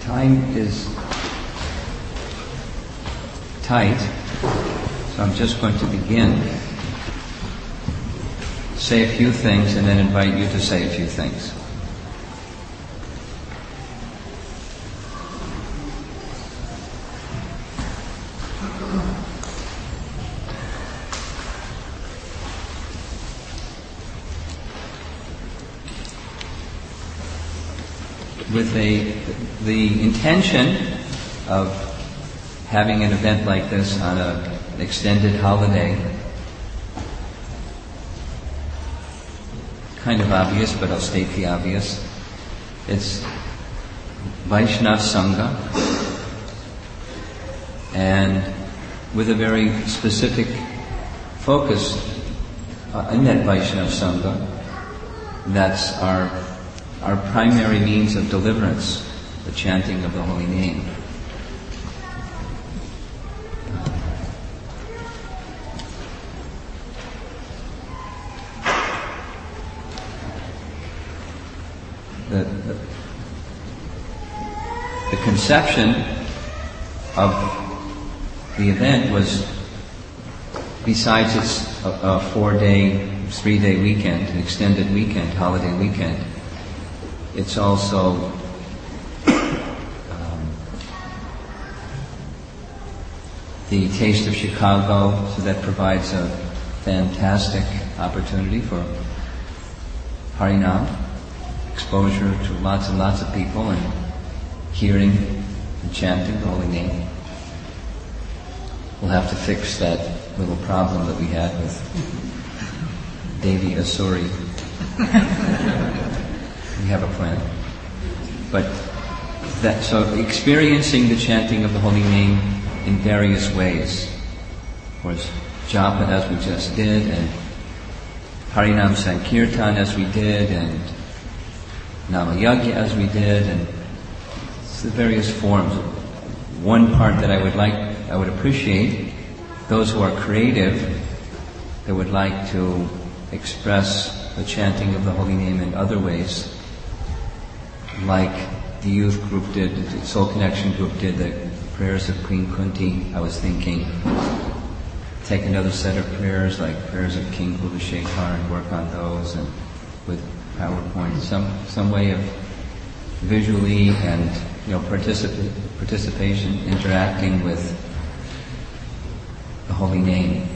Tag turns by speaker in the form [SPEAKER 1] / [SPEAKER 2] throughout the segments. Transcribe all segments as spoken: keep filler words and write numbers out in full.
[SPEAKER 1] Time is tight, so I'm just going to begin. Say a few things and then invite you to say a few things. With a, the intention of having an event like this on a, an extended holiday, kind of obvious, but I'll state the obvious. It's Vaishnava Sangha, and with a very specific focus uh, in that Vaishnava Sangha, that's our our primary means of deliverance, the chanting of the holy name. The, the, the conception of the event was, besides its a, a four-day, three-day weekend, an extended weekend, holiday weekend, it's also um, the Taste of Chicago, so that provides a fantastic opportunity for Harinam, exposure to lots and lots of people and hearing and chanting the holy name. We'll have to fix that little problem that we had with Devi Asuri. We have a plan. But that, so experiencing the chanting of the holy name in various ways. Of course, japa as we just did, and Harinam Sankirtan as we did, and Namayagya as we did, and it's the various forms. One part that I would like, I would appreciate, those who are creative, that would like to express the chanting of the holy name in other ways, like the youth group did, the Soul Connection group did, the prayers of Queen Kunti. I was thinking, take another set of prayers, like prayers of King Kulashekar, and work on those, and with PowerPoint, some some way of visually and you know particip- participation, interacting with the holy name.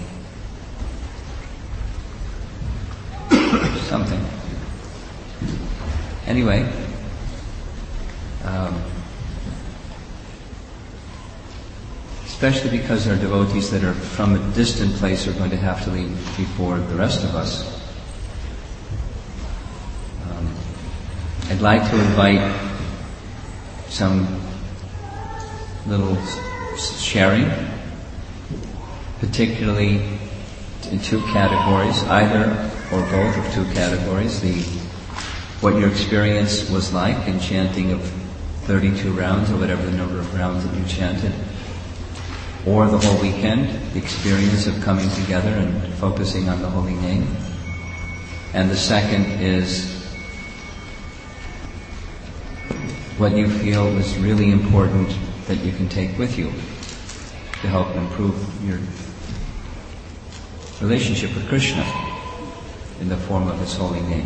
[SPEAKER 1] Something. Anyway. Um, especially because there are devotees that are from a distant place are going to have to leave before the rest of us. Um, I'd like to invite some little sharing, particularly in two categories, either or both of two categories. The what your experience was like in chanting of thirty-two rounds, or whatever the number of rounds that you chanted, or the whole weekend, the experience of coming together and focusing on the holy name. And the second is what you feel is really important that you can take with you to help improve your relationship with Krishna in the form of His holy name.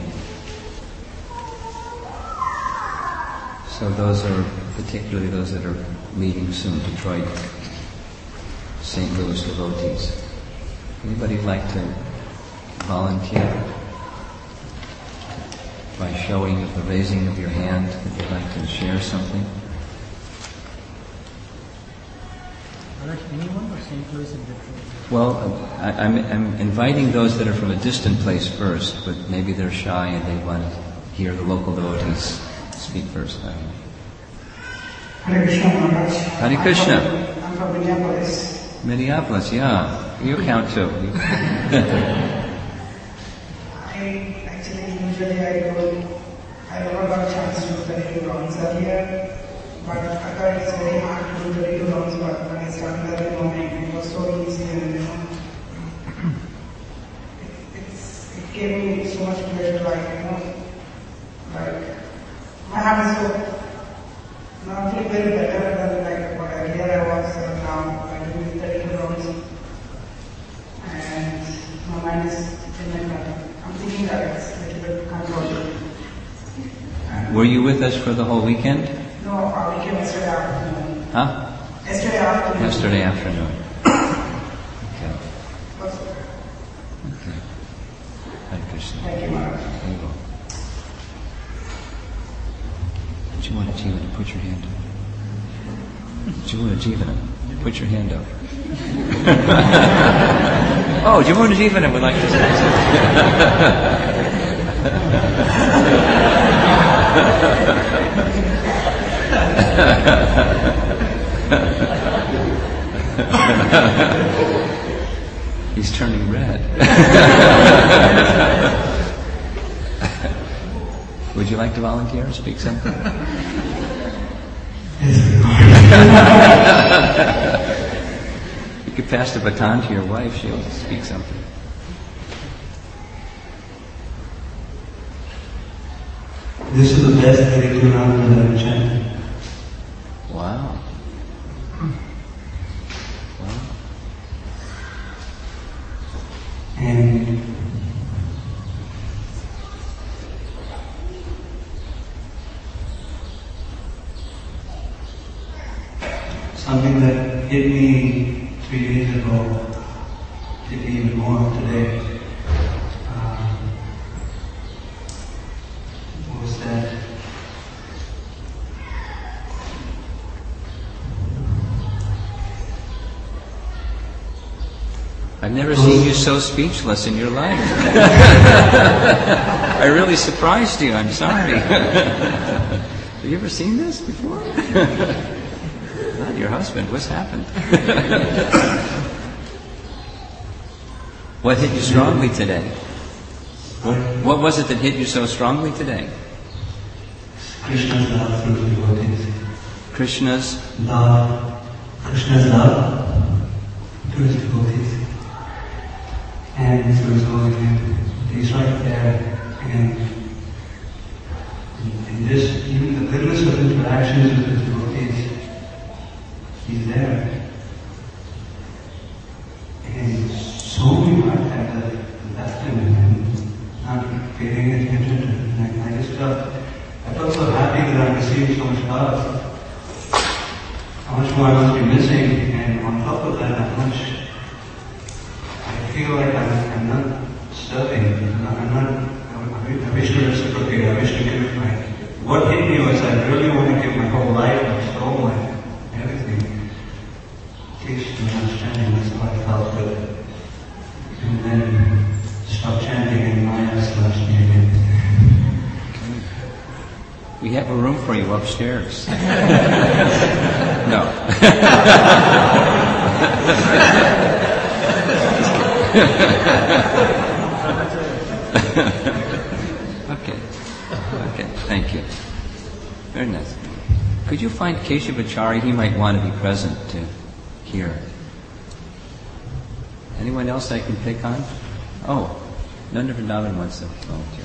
[SPEAKER 1] So those are particularly those that are leaving soon, Detroit, Saint Louis devotees. Anybody like to volunteer by showing of the raising of your hand if you'd like to share something?
[SPEAKER 2] Anyone or Saint Louis and Detroit?
[SPEAKER 1] Well, I, I'm, I'm inviting those that are from a distant place first, but maybe they're shy and they want to hear the local devotees speak first. I don't know.
[SPEAKER 3] Hare Krishna Maharaj.
[SPEAKER 1] Hare Krishna.
[SPEAKER 3] I'm from Minneapolis.
[SPEAKER 1] Minneapolis, yeah. You count too.
[SPEAKER 3] I actually usually I go, I never got a chance to do thirty-two rounds earlier, but I thought it's very hard to do thirty-two rounds, but when I started early morning, it was so easy and you know, it, it's, it gave me so much pleasure, like, you know, like, my heart is so, Now I feel very better than like what earlier I was. Uh, now I do thirty-two rounds, and my mind is in my body. I'm thinking that it's a little bit controlled.
[SPEAKER 1] Were you with us for the whole weekend?
[SPEAKER 3] No, uh, we came yesterday afternoon.
[SPEAKER 1] Huh?
[SPEAKER 3] Yesterday afternoon.
[SPEAKER 1] Yesterday afternoon. Okay.
[SPEAKER 3] What's that?
[SPEAKER 1] Okay. Hare Krishna.
[SPEAKER 3] Thank you, Maharaj.
[SPEAKER 1] There you go. Do you want a Jivana? Put your hand up. Do you want a Jivana? Put your hand up. Oh, Jivana Jivana would like to say He's turning red. Would you like to volunteer or speak something? You could pass the baton to your wife, she'll speak something.
[SPEAKER 4] This is the best thirty-two rounds I've ever chanted.
[SPEAKER 1] Wow. Wow.
[SPEAKER 4] And something that hit me three days ago, hit me even more today, um, was that
[SPEAKER 1] I've never seen you so speechless in your life. I really surprised you, I'm sorry. Have you ever seen this before? Not your husband, what's happened? What hit you strongly today? What, what was it that hit you so strongly today?
[SPEAKER 4] Krishna's love through the devotees.
[SPEAKER 1] Krishna's
[SPEAKER 4] Love, Krishna's love through his devotees. And through his holy name. He's right there. And in this, even the goodness of interactions with his devotees, he's there. And so many lifetimes I've left him and not paying attention to him. And I just felt, I felt so happy that I'm receiving so much love. How much more I must be missing, and on top of that, how much I feel like I'm, I'm not serving. I'm not, I wish to reciprocate, I wish to give my, what hit me was I really want to give my whole life, my soul, my everything. Teach too much chanting, that's how I felt good. And then stop chanting and Maya slash me again.
[SPEAKER 1] We have a room for you upstairs. No. Okay. Okay, thank you. Very nice. Could you find Keshavachari? He might want to be present to hear. Anyone else I can pick on? Oh, Nanda Vrindavan wants to volunteer.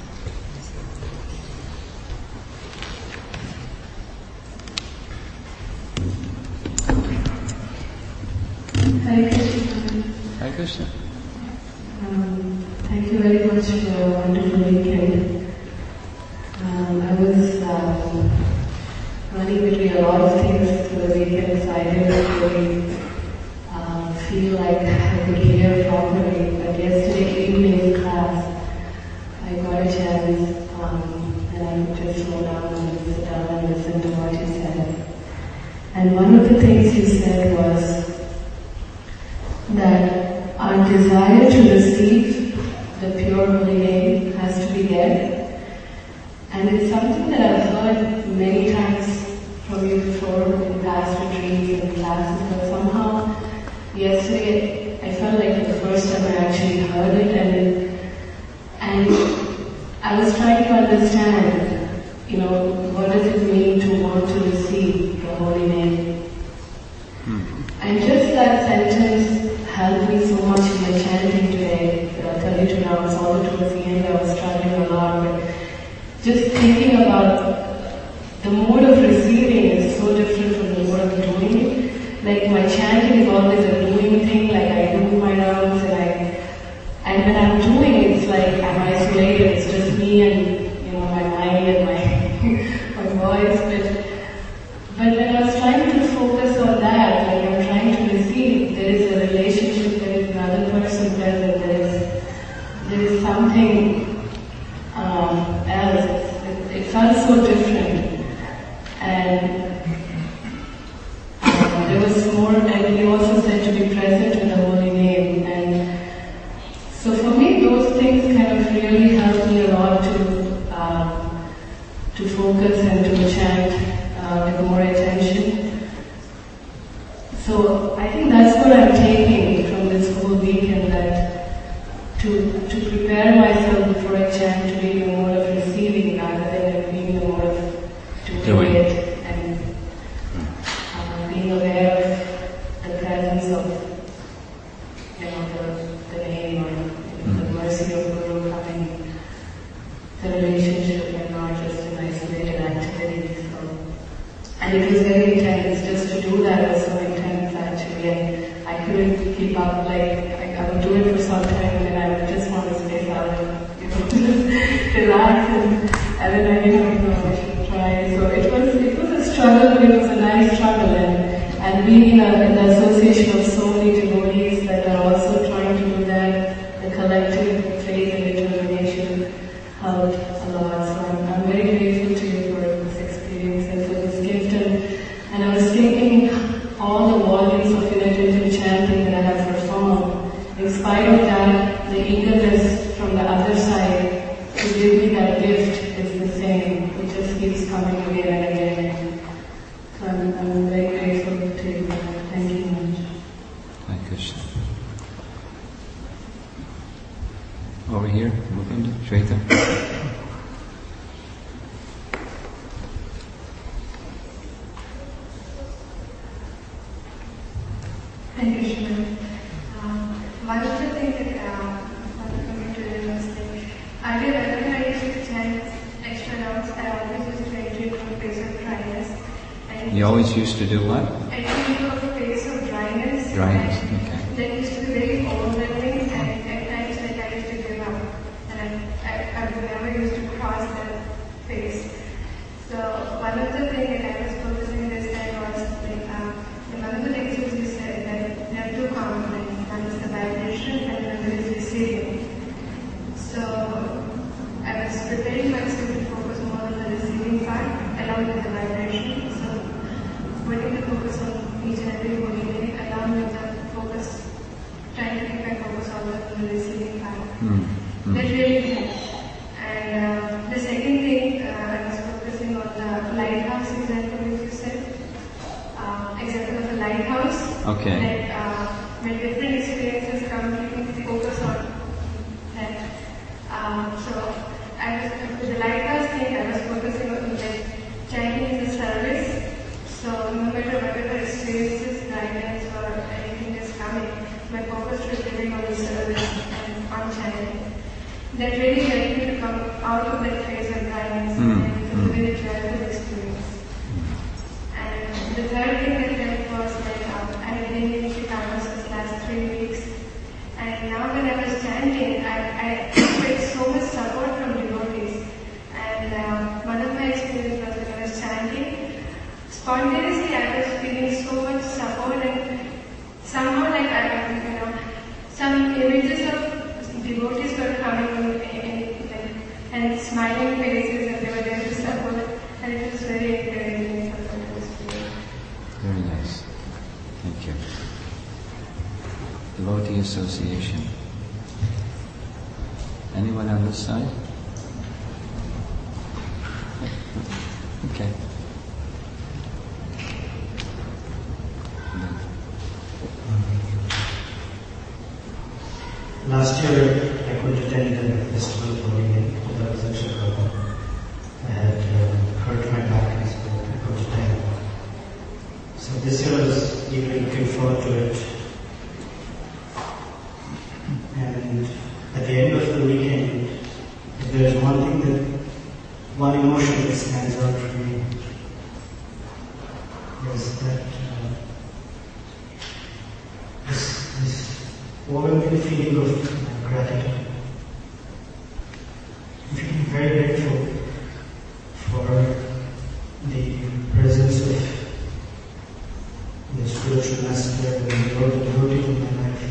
[SPEAKER 5] Hare Krishna.
[SPEAKER 1] Hare Krishna.
[SPEAKER 5] Um, thank you very much for a wonderful weekend. Um, I was um, running between a lot of things for the weekend, so I didn't really um, feel like I could hear properly. But yesterday evening class, I got a chance um, and I could just slow down and sit down and listen to what you said. And one of the things you said was that our desire to receive the pure holy name has to be there. And it's something that I've heard many times from you before in past retreats and classes, but somehow yesterday I felt like for the first time I actually heard it, and and I was trying to understand, you know, what does it mean to want to receive the holy name? Mm-hmm. And just that sentence helped me so much in the chanting today. Uh, thirty-two rounds, although towards the end I was struggling a lot, but just thinking about the mode of receiving is but but when I was trying to focus on that, like I'm trying to receive, there is a relationship, there is another person present, there is there is something um, else. It, it felt so different, and um, there was more. And you also said to be present in the holy name, and so for me, those things kind of really helped me a lot to um, to focus and to chant uh, with more attention. So I think that's what I'm taking from this whole weekend, that to to prepare myself before I chant to be in a mode of receiving rather than being in a mode of doing, doing. it and uh, being aware of the presence of, you know, the, the name or mm. the mercy of Guru coming, the relationship, and not just an isolated activity. So, and it was very intense. Just to do that was so intense actually, and I couldn't keep up. Like I, I would do it for some time, and then I would just want to stay silent, you know, just relax, and, and then I, you know, you know, I should try. So it was it was a struggle, but it was a nice struggle, and and being in, a, in the association of so many devotees that are also trying to do that, the collective faith and determination helped a lot. So I'm, I'm very grateful to you for this experience and for this gift. And, and I was thinking all the volumes of inattentive chanting that I have performed, in spite of that, the eagerness from the other side to give me that gift is the same. It just keeps coming again and again. So I'm, I'm very grateful to you. Thank you much.
[SPEAKER 1] Thank Krishna. Over here, Mukunda, Shweta.
[SPEAKER 6] Thank you, Shweta. Um, one of the things that uh, one of the coming to the university, earlier whenever I used to chant extra rounds, I always used to enter into a phase of dryness. And
[SPEAKER 1] You always used to do what?
[SPEAKER 6] enter into a phase of dryness.
[SPEAKER 1] Dryness,
[SPEAKER 6] and
[SPEAKER 1] okay.
[SPEAKER 6] That used to be very overwhelming, and at times like I used to give up, and I, I, I never used to cross that phase. So one of the things that I was focusing this time was like um, one of the things which you said that there are two components. One is the vibration and another is receiving. So I was preparing myself to focus more on the receiving part along with the vibration. So putting the focus on each and every holy day along with the focus, trying to keep my focus on the, on the receiving part.
[SPEAKER 1] Mm. Mm.
[SPEAKER 6] That really helps. And uh, the second thing, uh, I was focusing on the lighthouse example which you said. Uh, example of a lighthouse.
[SPEAKER 1] Okay.
[SPEAKER 6] That uh, when different experiences come, you can focus on that. Um, so I was, with the lighthouse thing, I was focusing on like chanting in the service. So no matter whatever experiences, guidance or anything is coming, my focus was really on the service and on chanting. That really helped me to come out of that phase of guidance,
[SPEAKER 1] Mm.
[SPEAKER 6] and it was a very joyful experience. And the third thing that helped was like um, I had been in Chicago since last three weeks, and now when I was chanting, I, I felt so much support from devotees. And uh, one of my experiences was when I was chanting, spontaneously I was feeling so much support, and somehow like I, you know, some images of devotees were coming in, in, like, and smiling faces, and they were there to support, and it was very encouraging.
[SPEAKER 1] Very nice. Thank you. Devotee Association. Anyone on this side? Okay.
[SPEAKER 2] Last year, I could attend the festival for Indian. That was in Chicago. I had um, hurt my back, and so I could attend. So this year I was eagerly looking forward to it. And at the end of the weekend, if there's one thing that, one emotion that stands out for me, is that uh, this, this overwhelming feeling of uh, gratitude. I'm feeling very grateful for the spiritual master and the Lord of devotee in my life.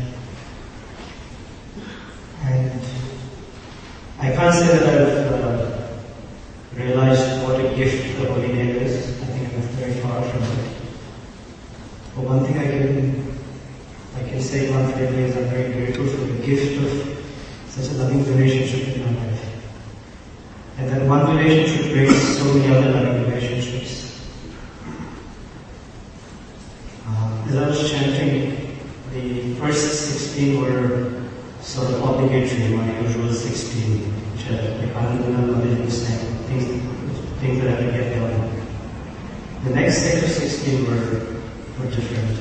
[SPEAKER 2] And I can't say that I've uh, realized what a gift the Holy Name is. I think I'm very far from it. But one thing I can I can say confidently is I'm very grateful for the gift of such a loving relationship in my life. And that one relationship brings so many other loving relationships. Uh, as I was chanting, the first sixteen were sort of obligatory, my usual sixteen, which are like Anandana, saying, things, things that I have to get done. The next set of sixteen were, were different.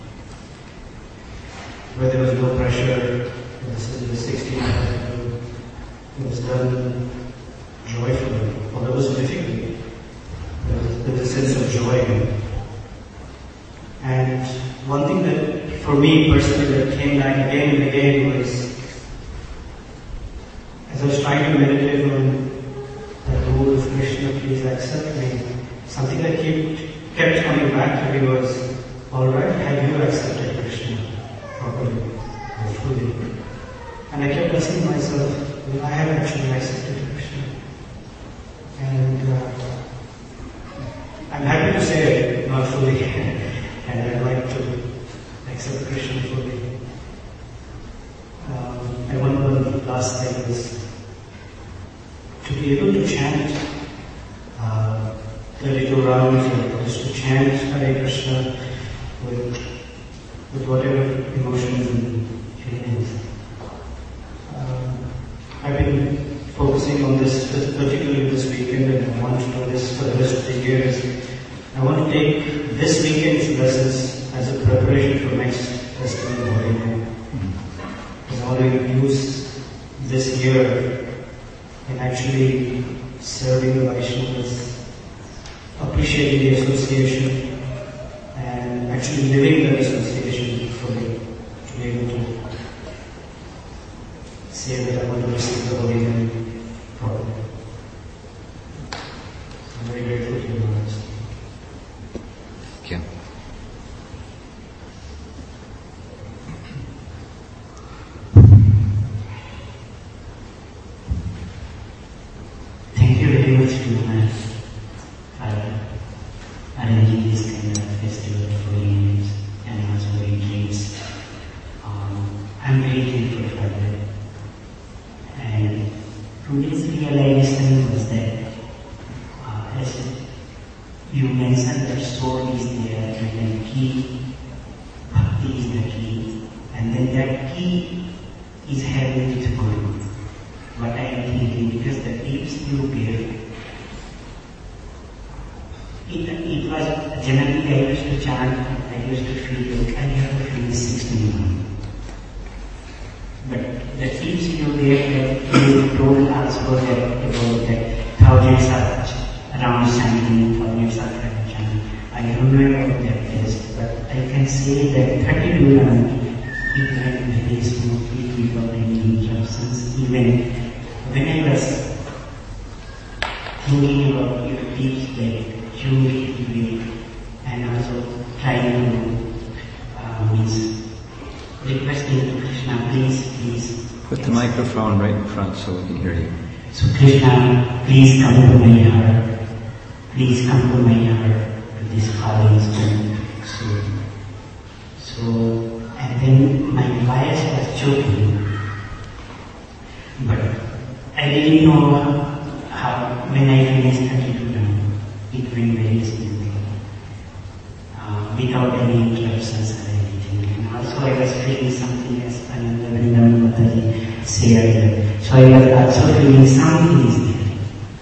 [SPEAKER 2] Where there was no pressure, this is the sixteen I had to do. It was done joyfully, although it was difficult. There was, there was a sense of joy in it. And one thing that, for me personally, that came back again and again was, as I was trying to meditate on the rule of Krishna, please accept me, something that kept, kept coming back to me was, alright, have you accepted Krishna properly or fully? And I kept asking myself, well, I have actually accepted Krishna. And uh, I'm happy to say it, not fully, and I'd like to accept Krishna fully. Um, and one of the last thing is to be able to chant uh, thirty-two rounds, or just to chant Hare Krishna with, with whatever emotions and feelings. Um, I've been focusing on this, particularly this weekend, and I want to do this for the rest of the year. I want to take this weekend's lessons as a preparation for next festival of Holy Name. I want to use this year in actually serving the Vaishnavas, appreciating the association, and actually living that association fully, to be able to say that I want to receive the Holy Name properly. I'm very grateful to you, Maharaj.
[SPEAKER 1] Thank you.
[SPEAKER 7] Thank you very much to Maharaj for arranging this kind of festival of holy names and also retreats. Um, I'm very thankful for that. And today's realization was that, uh, as you mentioned, that soul is there and then key, bhakti is the key, and then that key is having with Guru. What I am thinking, because the tips you gave, it, it was generally I used to chant, I used to feel like I have to finish sixteen. But the tips you gave, that you told also that about that thousands of round chanting, thousands of round chanting. I don't know about that test, but I can say that thirty-two rounds, it went very smoothly without any interruptions. Even when I was thinking about your tips that humility and also trying to uh, means requesting to Krishna, please, please.
[SPEAKER 1] Put the microphone right in front so we can hear you.
[SPEAKER 7] So Krishna, please come to my heart. Please come to my heart to this falling stone. So, so, and then my voice was choking. But I didn't know how, when I finished thirty-two rounds, it went very smoothly, uh, without any interruptions or anything. And also I was feeling something as Ananda Vrindavan Mataji said. So I was also feeling something is there.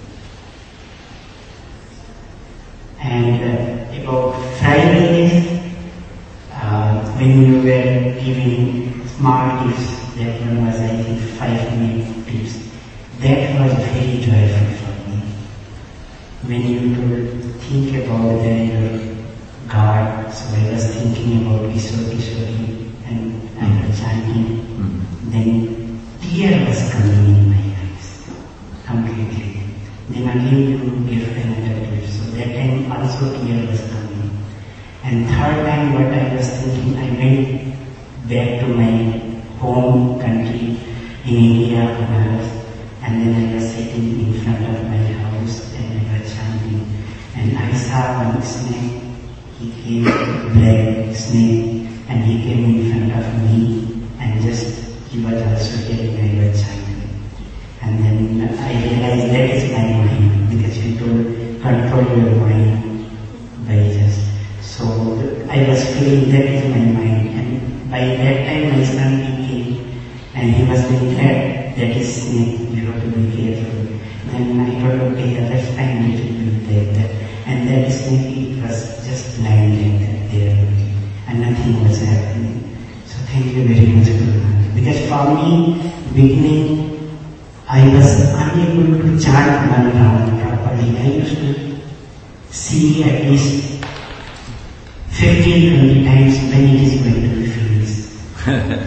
[SPEAKER 7] And uh, about Friday, uh, when you were giving small tips, that one was I think five minute tips. That was very joyful for me. When you told, think about the God, so I was thinking about Kishore Kishori and I was chanting, mm-hmm. Then tear was coming in my eyes, completely. Then again you gave another tip, so that time also tear was coming. And third time what I was thinking, I went back to my home country in India, Banaras, and then I was sitting in front of my house and I was chanting. And I saw one snake, he came, black snake, and he came in front of me and just, he was also hearing I was chanting. And then I realized that is my mind, because you don't control your mind by just. So I was feeling that is my mind, and by that time my son came and he was saying that that is snake, you have to be careful. Then I told, okay, let's find it, we will take that. And that snake, it was just lying like that there, and nothing was happening. So thank you very much, Guru Maharaj. Because for me, beginning, I was unable to chant one round properly. I used to see at least fifteen, twenty times when it is going to be finished.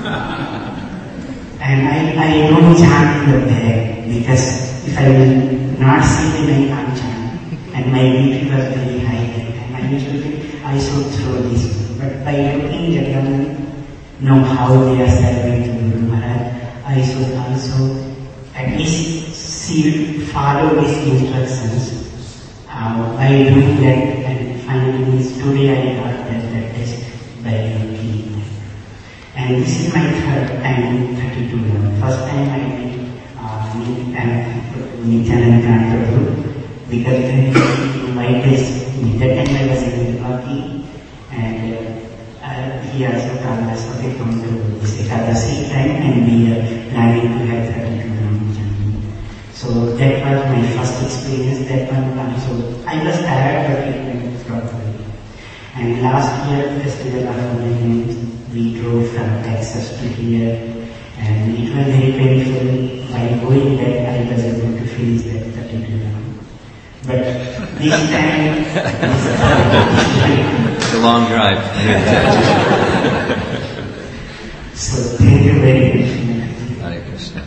[SPEAKER 7] And I, I don't chant in the back, because if I will not see then I can't chant. And my B P was very high that time. I used to think I should throw this. But by looking gentlemen know how they are serving to Guru Maharaj, I should also at least see, follow these instructions. Uh, by doing that, and finally today I got that practice by looking. And this is my third time, thirty-two now. First time I did uh, Nityananda Prabhu, because then he invited me. That time I was in Milwaukee, and uh, uh, he also told us, okay, come to this Ekadasi time, and we are planning to have thirty-two round journey. So that was my first experience. That one also, I was tired, but it went properly. And last year, Festival of Holy we drove from Texas to here, and it was very painful. By going back, I was able to finish that thirty-two round. But this time,
[SPEAKER 1] it's a long drive.
[SPEAKER 7] So thank you very much.
[SPEAKER 1] Hare Krishna.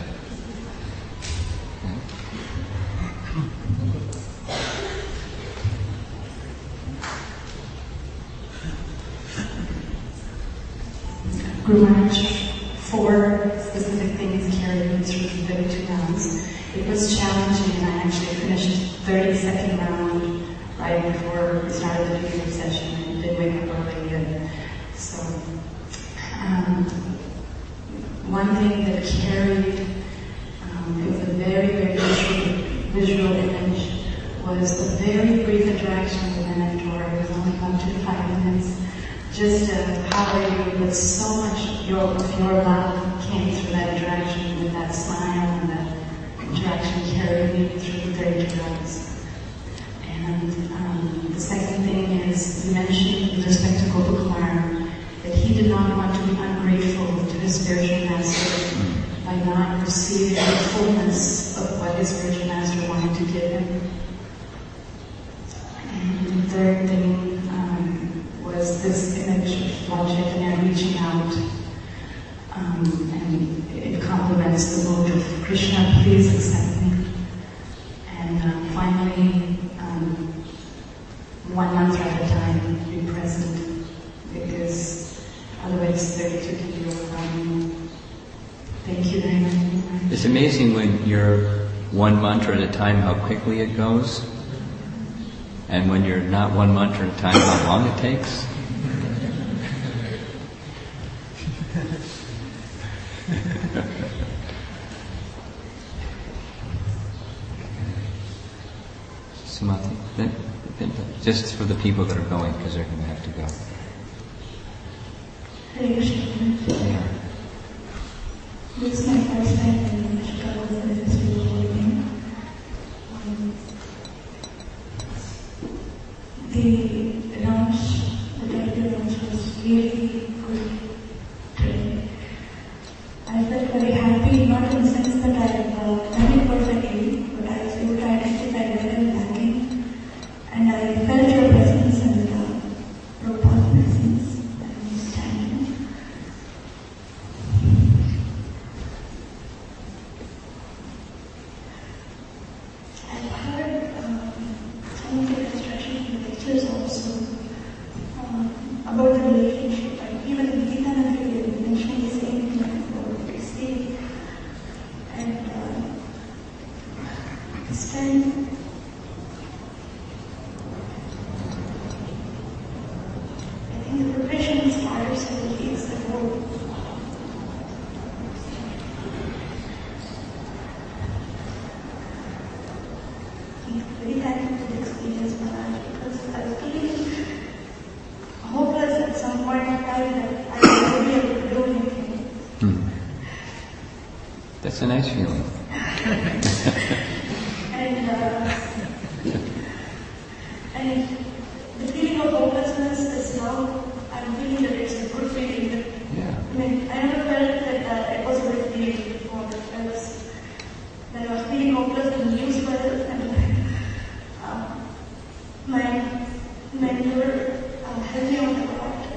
[SPEAKER 5] Guru Maharaj, four specific things carried me through thirty-two rounds. It was challenging, and I actually finished thirty-second round right before we started the dream session, and did wake up early. And so, um, one thing that carried, um, it was a very, very visual, visual image, was a very brief interaction with the mentor. It was only about two to five minutes. Just uh, how are you, but so much your, of your love came through that interaction, with that smile, and that interaction carried me through the thirty-two rounds. And um, the second thing is, you mentioned with respect to Gopakumar, that he did not want to be ungrateful to his spiritual master by not receiving the fullness of what his spiritual master wanted to give him. And the third thing um, was this image of Lord Chaitanya reaching out, um, and it complements the mode of Krishna, please accept me. And um, finally, um, one mantra at a time, be present, because otherwise thirty-two can be overwhelming. Thank you very much.
[SPEAKER 1] It's amazing when you're one mantra at a time how quickly it goes, and when you're not one mantra at a time how long it takes. Samadhi, then, then, just for the people that are going, because they're going to have to go.
[SPEAKER 6] Hare Krishna.
[SPEAKER 1] Yeah.
[SPEAKER 6] This is my first time in Chicago for the Festival of Holy Name. Um, the rounds, the thirty rounds was really good today. I felt very happy, not in the sense that I uh, done it perfectly, but I was able to identify where I was lacking, and I felt your presence and uh, Prabhupada's presence, and understanding. I've heard um, some of the instructions in the lectures also. about the relationship. And even in Gita and Gita mentioned the same thing about the state. And uh, this time, I think the preparation started several weeks ago. I'm very thankful for the experience, Maharaj, because I was feeling hopeless at some point in time that I wouldn't be able to do anything.
[SPEAKER 1] Hmm. That's a nice feeling.
[SPEAKER 6] and uh, and the feeling of hopelessness is now, I'm feeling that it's a good feeling.
[SPEAKER 1] Yeah.
[SPEAKER 6] I mean, I never felt that uh, it was a good feeling before. I was, when I was feeling hopeless and useless, and uh, my mentor uh, helped me out a lot.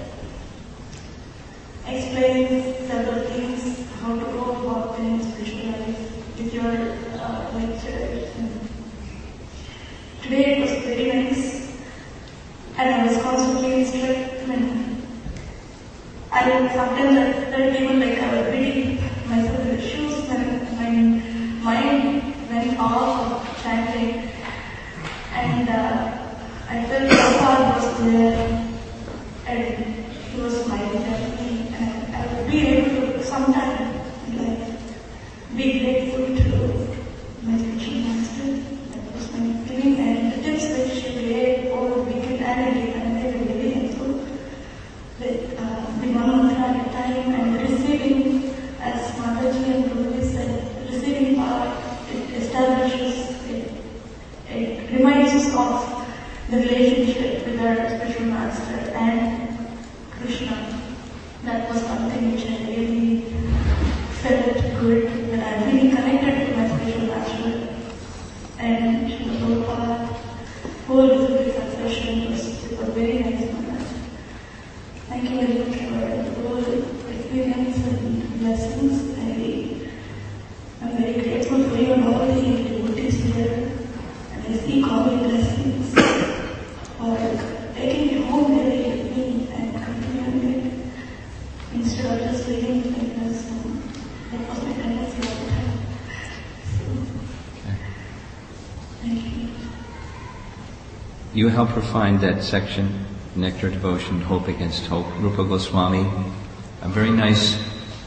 [SPEAKER 6] Explained several things, how to go about things, spiritual life, with your uh, lectures. And today it was very nice, and I was constantly instructed. I mean, I sometimes I felt even like I was beating myself in the shoes when my mind went off of chanting, and uh, I felt Prabhupada was there, and he was smiling at me, and I would be able to sometime like be grateful to my spiritual master. That was my feeling, and the tips which she gave over the weekend and again, and they were very helpful. With uh, the one mantra at a time and the receiving, as Mataji and Guruji said, the receiving part, it establishes, it, it reminds us of the relationship with our spiritual master and Krishna. That was something which I really felt good, that I'm really connected to my spiritual master. And Srila Prabhupada, whole visible succession was, it was very nice mantra. Thank you very much for the whole experience and blessings. I am very grateful for you and all the devotees here. And I seek all your blessings for taking me home really with me and continuing it instead of just leaving it like this. Um, that was my tendency all the time. So, thank you.
[SPEAKER 1] You helped her find that section, Nectar Devotion, Hope Against Hope, Rupa Goswami. A very nice.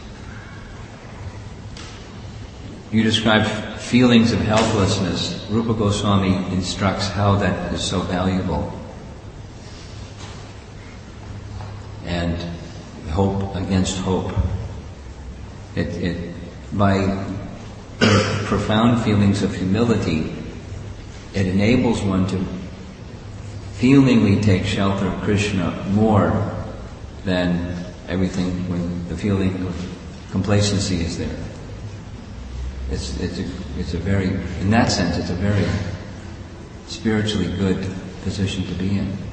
[SPEAKER 1] You describe feelings of helplessness. Rupa Goswami instructs how that is so valuable. And hope against hope. It, it, by profound feelings of humility, it enables one to feelingly take shelter of Krishna more than everything when the feeling of complacency is there. It's, it's, a, it's a very, in that sense, it's a very spiritually good position to be in.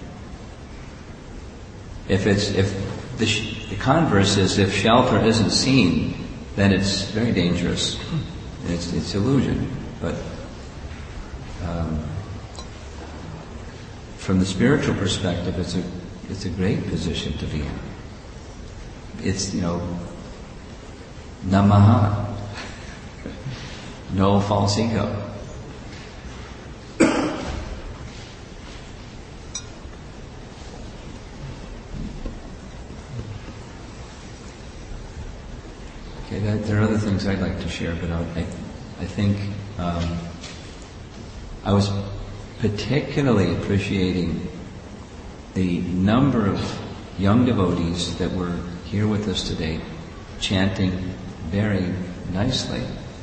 [SPEAKER 1] If it's, if the, the converse is if shelter isn't seen, then it's very dangerous. It's, it's illusion. But um, from the spiritual perspective, it's a it's a great position to be in. It's, you know, namaha, no false ego. Okay, that, there are other things I'd like to share, but I, I, I think um, I was particularly appreciating the number of young devotees that were here with us today, chanting very nicely.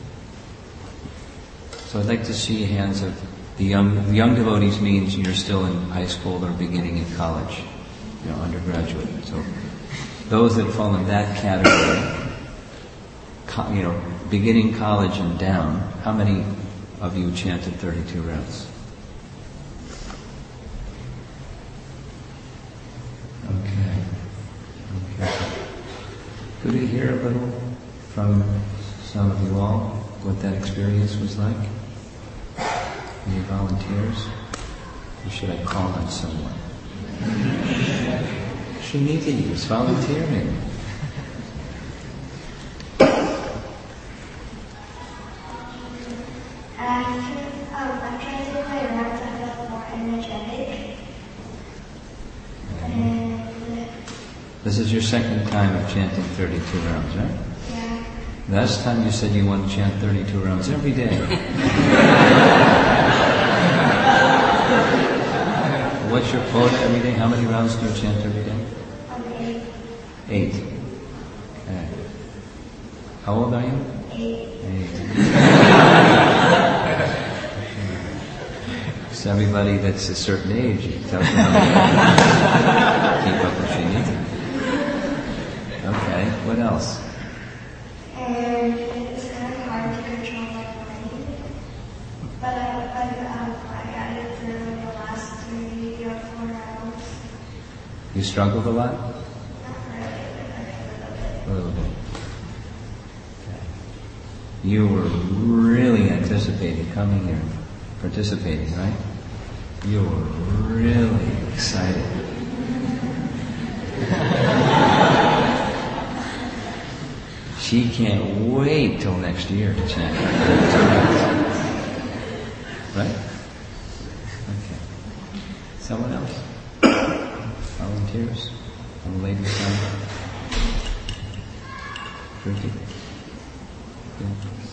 [SPEAKER 1] So I'd like to see hands of the young. The young devotees means you're still in high school or beginning in college, you know, undergraduate. So those that fall in that category, you know, beginning college and down, how many of you chanted thirty-two rounds? Okay. Okay. Could we hear a little from some of you all what that experience was like? Any volunteers? Or should I call on someone? Srinidhi is volunteering.
[SPEAKER 8] I'm trying to play around so I feel more energetic. And
[SPEAKER 1] This is your second time of chanting thirty-two rounds, right?
[SPEAKER 8] yeah,
[SPEAKER 1] Last time you said you want to chant thirty-two rounds every day. What's your quota every day? How many rounds do you chant every day?
[SPEAKER 8] I'm eight.
[SPEAKER 1] Eight. Okay. How old are you?
[SPEAKER 8] Eight.
[SPEAKER 1] Eight. So everybody that's a certain age, you tell them how to keep up with Srinidhi. Okay, what else?
[SPEAKER 8] And it's kind of hard to control my mind. But I, I, um, I got it through the last three or four rounds.
[SPEAKER 1] You struggled a lot?
[SPEAKER 8] Not really, but a little bit.
[SPEAKER 1] A little bit. Okay. You were really anticipating coming here and participating, right? You were really excited. She can't wait till next year to chant. Right? Okay. Someone else? Volunteers? On the ladies' side? Pretty. Yeah.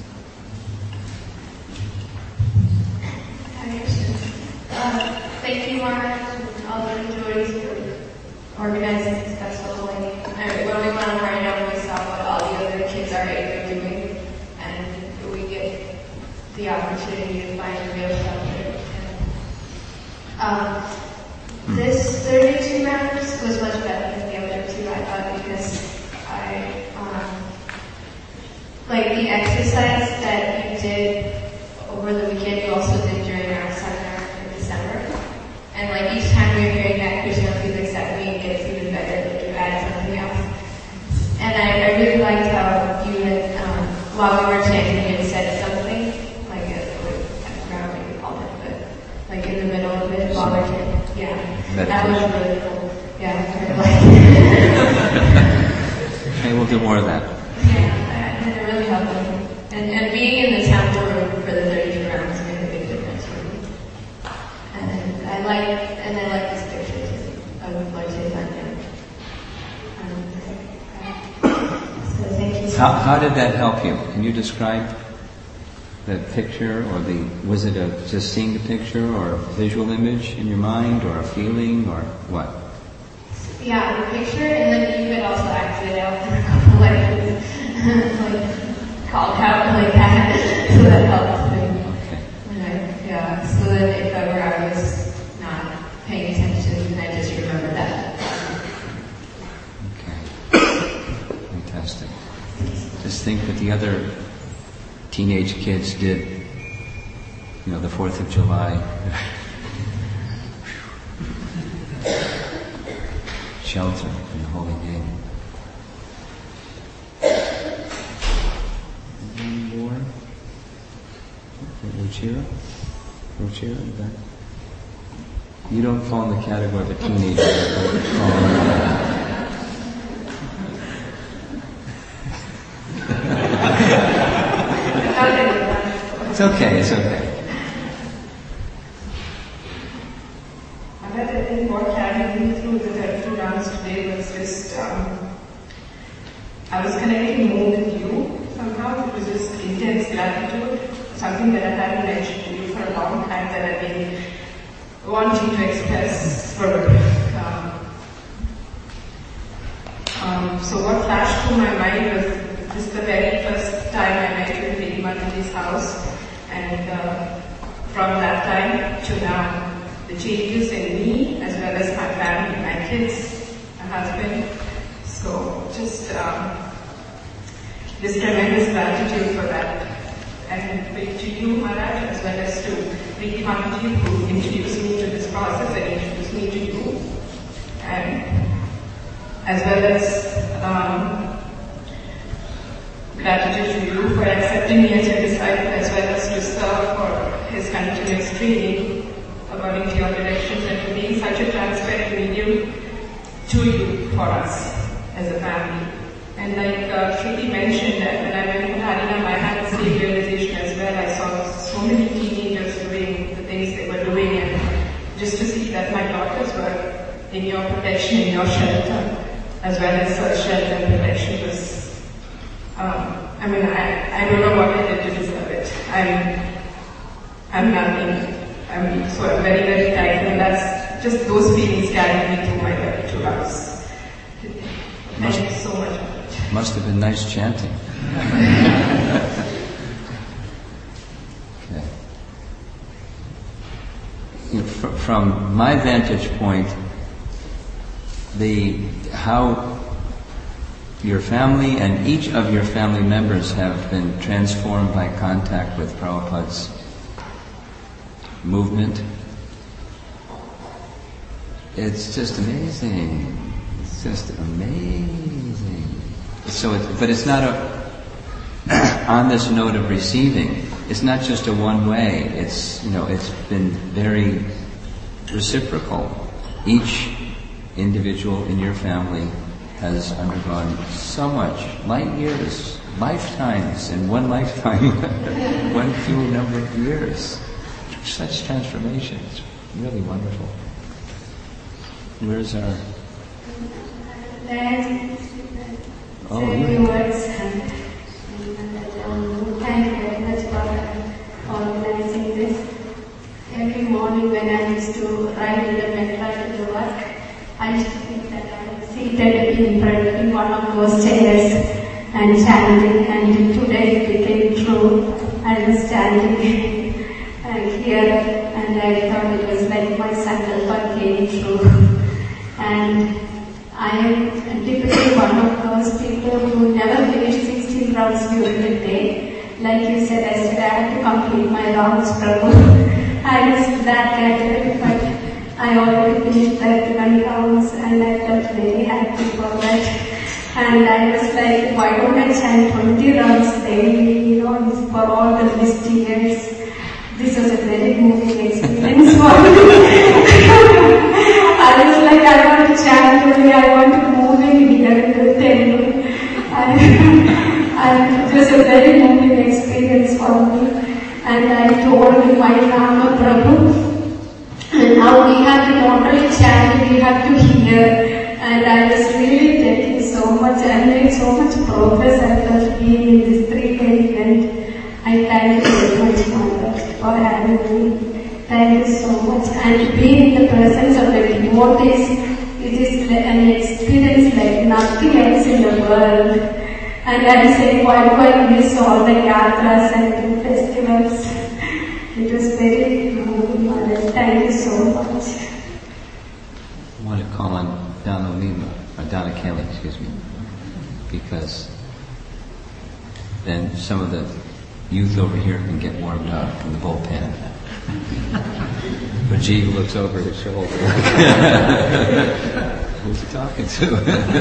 [SPEAKER 6] Uh, thank you, Mark, and all the devotees for organizing this festival. And when we went over, I know we saw what all the other kids our age are doing, and we get the opportunity to find a real shelter. Um, this thirty-two rounds was much better than the other two, I thought, because I, um, like the exercise that you did over the weekend, you also did during our seminar in December. And like each time we were hearing that Krishna physics that we it gets even better, like you add something else. And I, I really liked how you had, um, while we were chanting, you had said something, like a, I forgot what you called it, but like in the middle of it while we're chanting. Yeah. That was really cool. Yeah, I really liked it.
[SPEAKER 1] Okay, we'll do more of that.
[SPEAKER 6] Yeah, and it really helped me. And, and being in the temple room for the thirty-two rounds made a big difference for me. And I like, and I like this picture too. I would like to find him. So thank you so
[SPEAKER 1] How,
[SPEAKER 6] much.
[SPEAKER 1] how did that help you? Can you describe the picture, or the, was it a, just seeing the picture, or a visual image in your mind, or a feeling, or what?
[SPEAKER 6] Yeah, the picture, and then you could also act it out in a couple ways. Like, called out like that. So that helped me.
[SPEAKER 1] Okay.
[SPEAKER 6] And I, yeah, so that if ever I was not paying attention, I just remember that.
[SPEAKER 1] Okay. Fantastic. Just think what the other teenage kids did, you know, the fourth of July. Shelter in the holy name. One more. Ruchira? Ruchira, in the back. You don't fall in the category of a teenager. It's okay, it's okay.
[SPEAKER 3] Another thing what carried me through the thirty-two rounds today was just, um, I was connecting more with you somehow. It was just intense gratitude, something that I hadn't mentioned to you for a long time that I've been wanting to express for, um, um, so what flashed through my mind was this is the very first time I met you in Lady Mataji's house, and uh, from that time to now, the changes in me as well as my family, my kids, my husband. So just um, this tremendous gratitude for that. And to you, Maharaj, as well as to Preeti Mataji, who introduced me to this process and introduced me to you. And as well as um, gratitude to you for accepting me as your disciple, as well as to serve for his continuous training according to your directions, and to being such a transparent medium
[SPEAKER 9] to you for us as a family. And like uh, Shruti mentioned that when I went to Harinam, I had the same realization as well. I saw so many teenagers doing the things they were doing, and just to see that my daughters were in your protection, in your shelter, as well as such shelter and protection was, um, I mean, I, I don't know what I did to deserve it. I'm, I'm nothing. I'm so I'm very, very thankful, and that's just those feelings carrying me through my thirty-two hours. Thank you so much.
[SPEAKER 1] Must have been nice chanting. Okay. You know, fr- from my vantage point, the how your family and each of your family members have been transformed by contact with Prabhupada's movement. It's just amazing. It's just amazing. So, it, but it's not a on this note of receiving. It's not just a one way. It's you know it's been very reciprocal. Each individual in your family has undergone so much, light years, lifetimes, in one lifetime, one few number of years. Such transformation. It's really wonderful. Where's our...
[SPEAKER 5] Oh, say a few words, and, and um, thank you very much for organizing this. Every morning when I used to ride in the metro to the work, I used to think that I was seated in front in one of those chairs and chanting, and today it became true. I was standing and here, and I thought it was like my sankalpa came true. And I am typically one of those people who never finished sixteen rounds during the day. Like you said, yesterday I had to complete my rounds, Prabhu. I was that category, but I already finished thirty-one rounds and I felt very happy for that. And I was like, why don't I chant twenty rounds daily, you know, for all the misty years. This was a very moving experience for me. I was like, I want to chant only, I want to move in here in the Telugu. And it was a very moving experience for me. And I told my Rama Prabhu, and now we have to not only chant, we have to hear. And I was really taking so much, I made so much progress I felt being in this three-day event. I thank you very much, Mother, for having me. Thank you so much. And to be in the presence of the devotees, it is an experience like nothing else in the world. And I say, why do I miss all the yatras and the festivals? It was very moving, Mother. Thank you so much.
[SPEAKER 1] I want to call on Donna Lima, or Donna Kelly, excuse me, because then some of the youth over here can get warmed up in the bullpen. Rajiv looks over his shoulder. Who's he talking to?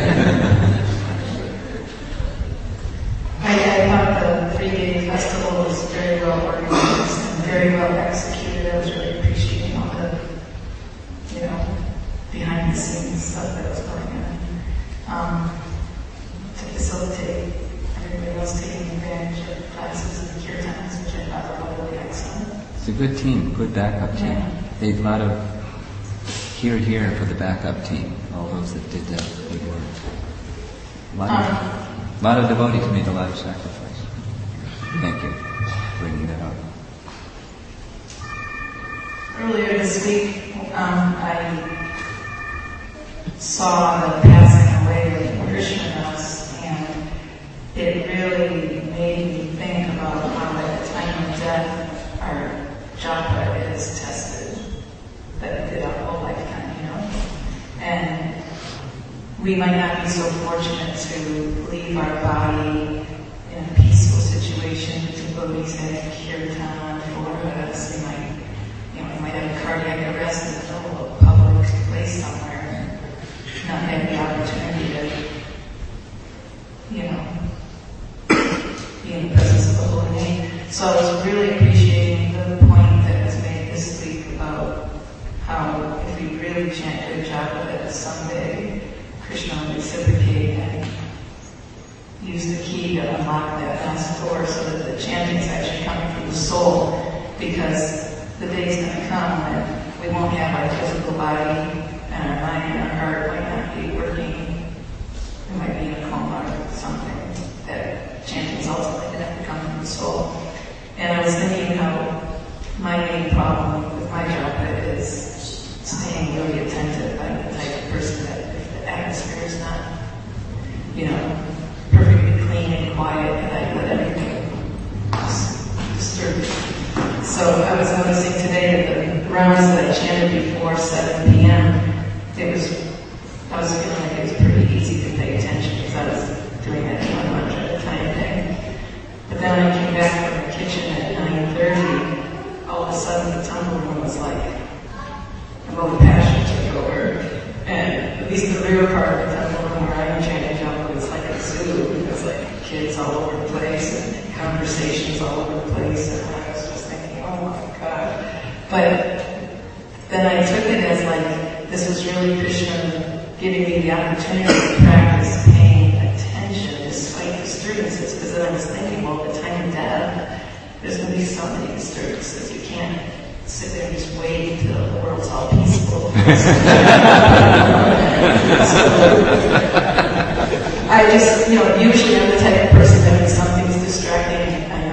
[SPEAKER 3] I, I thought the three-day festival was very well organized and very well executed. I was really appreciating all the, you know, behind-the-scenes stuff that was going on. Um, to facilitate everybody else taking advantage of classes and kirtans, which I thought were really excellent.
[SPEAKER 1] It's a good team, good backup team.
[SPEAKER 3] Yeah.
[SPEAKER 1] They had a lot of here, here for the backup team, all those that did that good work. A lot,
[SPEAKER 3] Um,
[SPEAKER 1] of, a lot of devotees made a lot of sacrifice. Thank you for bringing that up.
[SPEAKER 3] Earlier this week, um, I saw the passing away of Krishnadas, and it really made me think about how at the time of death, our japa is tested, that we did our whole lifetime, you know? And we might not be so fortunate to leave our body in a peaceful situation. Devotees have kirtan for us. They might, you know, we might have a cardiac arrest in the middle of a public place somewhere, not have the opportunity to, you know, be in the presence of the Holy Name. So I was really appreciating the point that was made this week about how if we really chant good japa, that someday
[SPEAKER 9] Krishna would reciprocate and use the key to unlock that last door so that the chanting is actually coming from the soul, because the day's going to come when we won't have our physical body and our mind and our heart might not be working. We might be in a coma or something. That chanting is ultimately going to come from the soul. And I was thinking how my main problem with my job is staying really attentive. I'm the type of person that if the atmosphere is not, you know, perfectly clean and quiet, and I let everything disturb me. So I was noticing today that the rounds that I chanted before seven p.m., it was, I was feeling like it was pretty easy to pay attention because I was doing that one lunch at a time thing. But then I came back from the kitchen at nine thirty, all of a sudden the temple room was like, a little passion took over. And at least the rear part of the temple room where I am chanting japa was like a zoo. It was like kids all over the place and conversations all over the place. And I was just thinking, oh my God. But then I took it as like, this was really Krishna giving me the opportunity to practice paying attention despite disturbances. Because then I was thinking, well, at the time of death, there's going to be so many disturbances. You can't sit there and just wait until the world's all peaceful. So, I just, you know, usually I'm the type of person that if something's distracting, I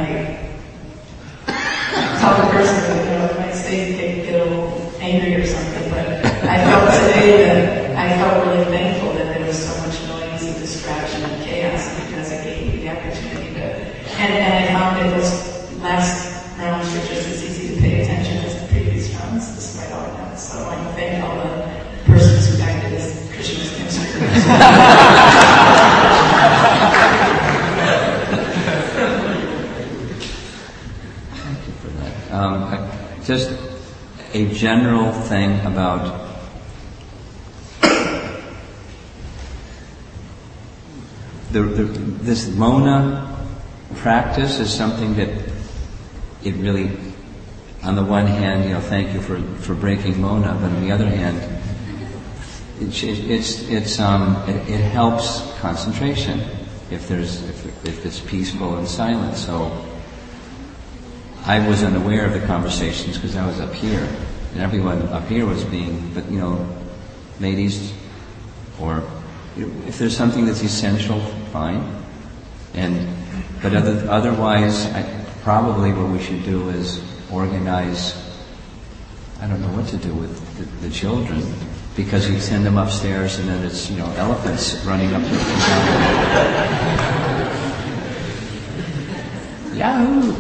[SPEAKER 9] might tell the person, you know, I might say, get, get a little angry or something, but I felt today that I felt really thankful that there was so much noise and distraction and chaos because it gave me the opportunity to, and, and I found that those last rounds were just as easy to pay attention as the previous rounds, despite all of that. So I want to thank all the persons who acted as Krishna's instruments.
[SPEAKER 1] Thank you for that. Um, I, just a general thing about the, the this Mona practice is something that it really, on the one hand, you know, thank you for, for breaking Mona, but on the other hand, it, it's it's um it, it helps concentration if there's if, if it's peaceful and silent. So I was unaware of the conversations because I was up here, and everyone up here was being, but you know, ladies, or you know, if there's something that's essential, fine, and but other, otherwise, I, probably what we should do is organize. I don't know what to do with the, the children, because you send them upstairs and then it's, you know, elephants running up and down. Yahoo!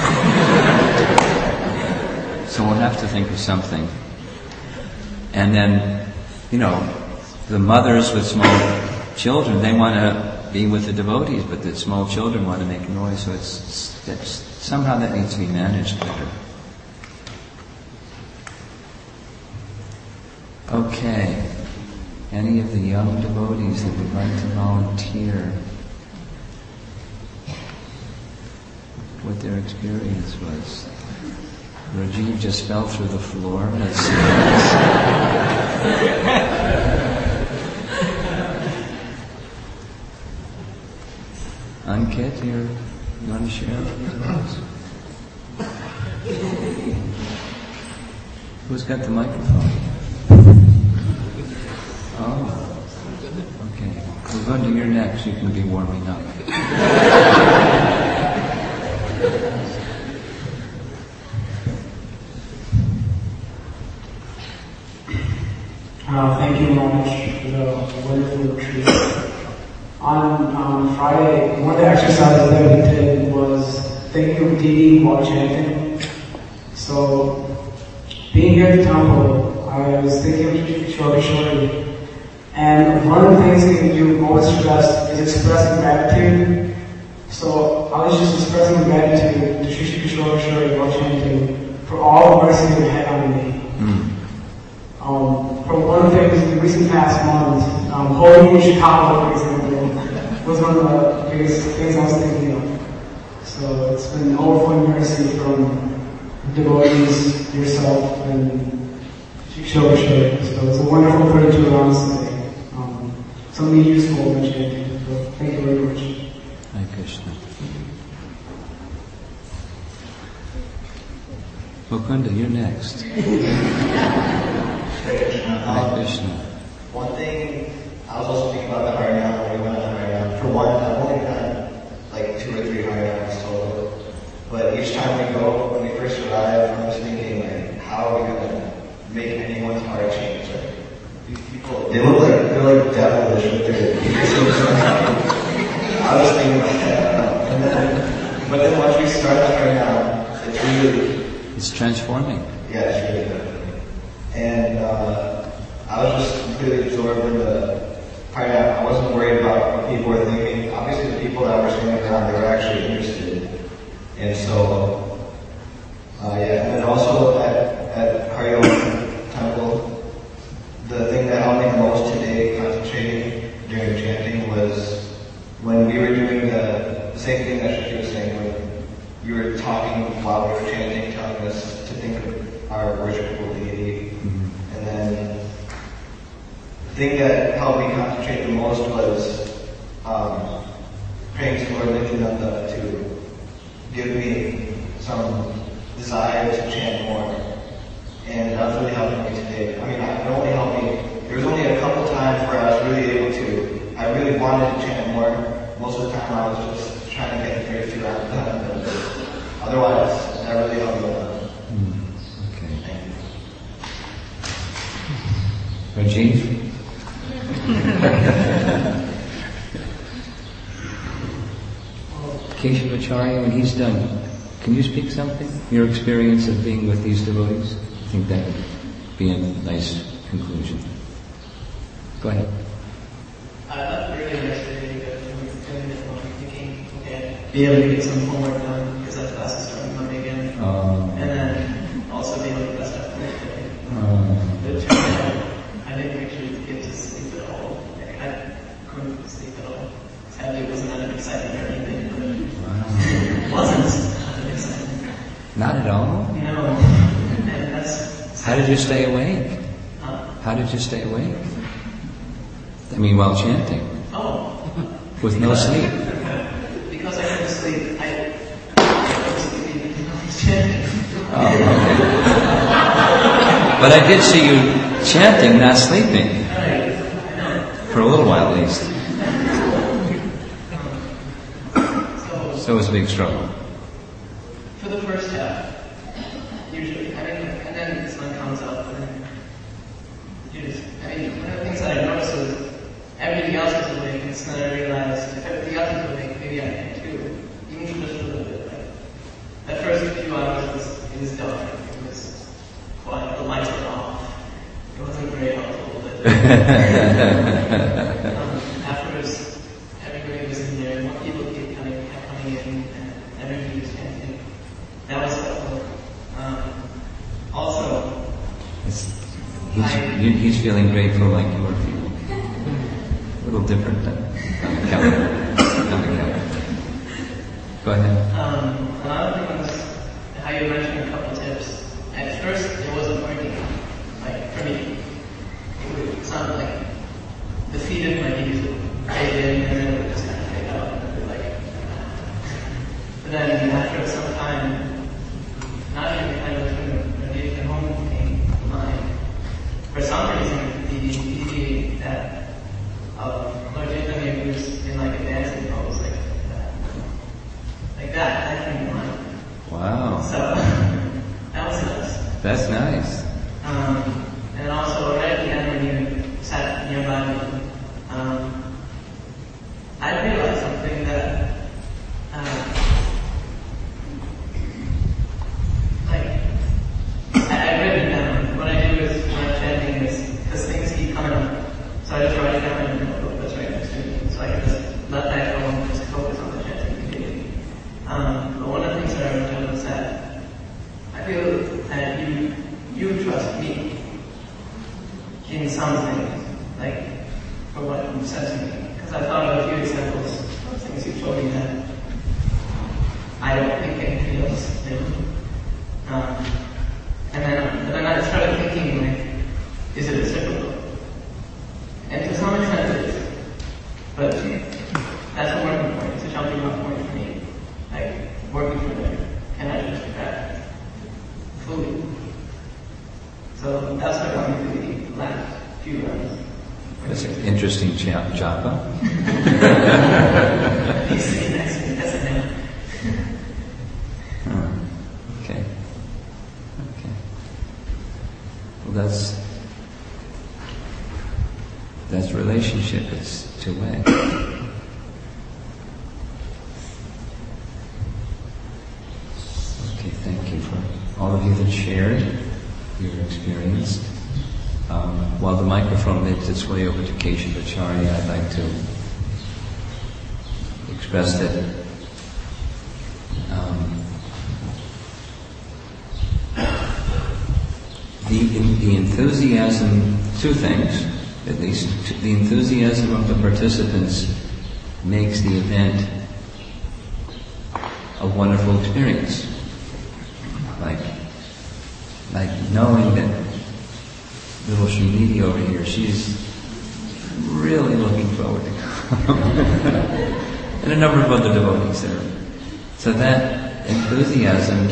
[SPEAKER 1] So we'll have to think of something. And then, you know, the mothers with small children, they want to be with the devotees, but the small children want to make noise, so it's, it's somehow that needs to be managed better. Okay. Any of the young devotees that would like to volunteer what their experience was? Rajiv just fell through the floor. Let's see. Ankit, you want to share with us? Who's got the microphone? Oh, okay. We'll go to your next. You can be warming up.
[SPEAKER 10] Uh, thank you very much for the wonderful retreat. On um, Friday, one of the exercises that we did was thinking of Didi while chanting. So, being here at the temple, I was thinking of Shri Shri, and one of the things that you most stress is expressing gratitude. So, I was just expressing gratitude to Shri Shri Shri while chanting for all the mercy that had on me. Mm. Um, from one of the things in the recent past months, um, holding in Chicago, for example, was one of the biggest things I was thinking of. So it's been overflowing mercy from devotees, yourself, and Shri Shri. So it's a wonderful privilege to be honest today. Um, something useful in chanting. So thank you very much.
[SPEAKER 1] Hare Krishna. Mukunda, you're next.
[SPEAKER 11] Hare Krishna.
[SPEAKER 1] Hare Krishna.
[SPEAKER 11] One thing, I was also thinking about the Harinam when we went on Harinam. For one, I've only done like two or three Harinams total. But each time we go, when we first arrive, I'm just thinking like, how are we going to make anyone's heart change? Like, these people, they look like, they're like devilish with their I was thinking about that. And then, but then once we start the Harinam, it's really,
[SPEAKER 1] It's transforming.
[SPEAKER 11] yeah, it's really good. And uh, I was just completely absorbed in the Harinam. I wasn't worried about what people were thinking. Obviously the people that were standing around, they were actually interested. And so, uh, yeah, and then also at, at Hariom Temple, the thing that helped me the most today concentrating during chanting was when we were doing the, the same thing that Shakti was saying, when you were talking while we were chanting, telling us to think of our worshipful deity.
[SPEAKER 1] Mm-hmm.
[SPEAKER 11] And then the thing that helped me concentrate the most was um, praying to Lord Nityananda to give me some desire to chant more. And that was really helping me today. I mean, it only helped me, there was only a couple times where I was really able to, I really wanted to chant more. Most of the time I was just trying to get thirty-two out of that. Otherwise, that really helped me a lot.
[SPEAKER 1] Mm. Okay.
[SPEAKER 11] Thank you.
[SPEAKER 1] Rajiv? Keshavacharya, when he's done, can you speak something? Your experience of being with these devotees? I think that would be a nice conclusion. Go ahead.
[SPEAKER 12] I left early yesterday because we were doing this one thinking, okay, be able to get some homework done because that class is starting Monday again.
[SPEAKER 1] Um,
[SPEAKER 12] and then also be able to rest up for today.
[SPEAKER 1] um,
[SPEAKER 12] But it turned out I didn't actually get to sleep at all. Like, I couldn't sleep at all. Sadly, it wasn't that exciting or anything, but it wasn't that exciting.
[SPEAKER 1] Not at all?
[SPEAKER 12] No. And that's...
[SPEAKER 1] How did you stay awake?
[SPEAKER 12] Huh?
[SPEAKER 1] How did you stay awake? I mean, while chanting?
[SPEAKER 12] Oh.
[SPEAKER 1] With no sleep?
[SPEAKER 12] Because I couldn't sleep, I, I was sleeping when I was chanting.
[SPEAKER 1] Oh, okay. But I did see you chanting, not sleeping.
[SPEAKER 12] Right. I know.
[SPEAKER 1] For a little while at least.
[SPEAKER 12] So,
[SPEAKER 1] So it was a big struggle.
[SPEAKER 12] for the first half, usually, I mean, and then the sun comes up, and then you just, I mean, one of the things that I noticed was everything else was awake, and so then I realized if everything else is awake, maybe I can too, even just a little bit. Like, that first few hours was, it was dark, it was quiet, the lights were off. It wasn't very helpful, but um, afterwards, everybody was in there, more people kept coming, kept coming in, and everybody was chanting. That was helpful. Um, also,
[SPEAKER 1] It's, he's, you, he's feeling grateful like you are feeling. A little different than on the calendar. On the calendar. Go ahead.
[SPEAKER 12] um, another thing was how you mentioned a couple tips. At first, it wasn't working. Like, for me, it would sound like the feet of my knees would fade in and then it would just kind of fade out. And it would like, but then after some time, not even kind of when the home came to mind, for some reason, the deity that of Lord Chaitanya was in like a dancing pose, like that. Like that, that came to mind.
[SPEAKER 1] Wow.
[SPEAKER 12] So, that was nice.
[SPEAKER 1] That's nice.
[SPEAKER 12] Um, and also, right at the end when you sat nearby me, um, I realized something that, uh, like, I, I written it down. What I do is, when I'm chanting is, because things keep coming up, so I just write it down in a notebook that's right next to me, so I can just let that go and just focus on the chanting completely. Um, but one of the things that I wrote down was that I feel that you, you trust me in some things, like, for what you said to me. Because I thought of a few examples of things you told me that I don't think anybody else did. Um, and then, and then I started thinking, like, is it reciprocal? And to some extent it is.
[SPEAKER 1] That's an interesting cha- japa.
[SPEAKER 12] You see next week, that's it.
[SPEAKER 1] Huh. Okay. Okay. Well, that's that's relationship. It's two-way. Okay. Thank you for all of you that shared your experience. Um, while the microphone makes its way over to Keshavacharya, I'd like to express that um, the, in, the enthusiasm, two things at least, the enthusiasm of the participants makes the event a wonderful experience. Like, like knowing that little Srinidhi over here, she's really looking forward to come. And a number of other devotees there. So that enthusiasm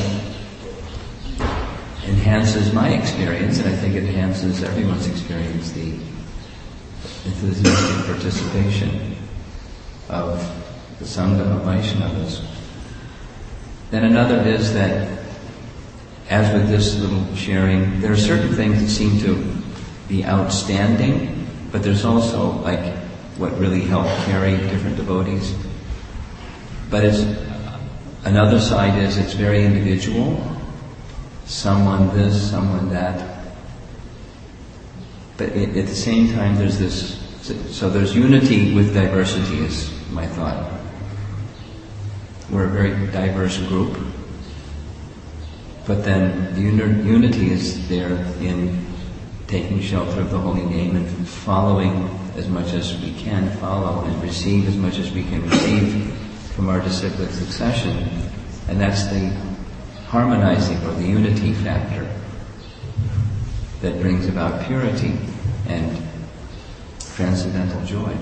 [SPEAKER 1] enhances my experience, and I think it enhances everyone's experience, the enthusiastic participation of the Sangha of Vaishnavas. Then another is that, as with this little sharing, there are certain things that seem to be outstanding, but there's also like what really helped carry different devotees. But it's, another side is it's very individual. Someone this, someone that. But it, at the same time there's this, so there's unity with diversity is my thought. We're a very diverse group. But then the unity is there in taking shelter of the holy name and following as much as we can follow and receive as much as we can receive from our disciplic succession. And that's the harmonizing or the unity factor that brings about purity and transcendental joy.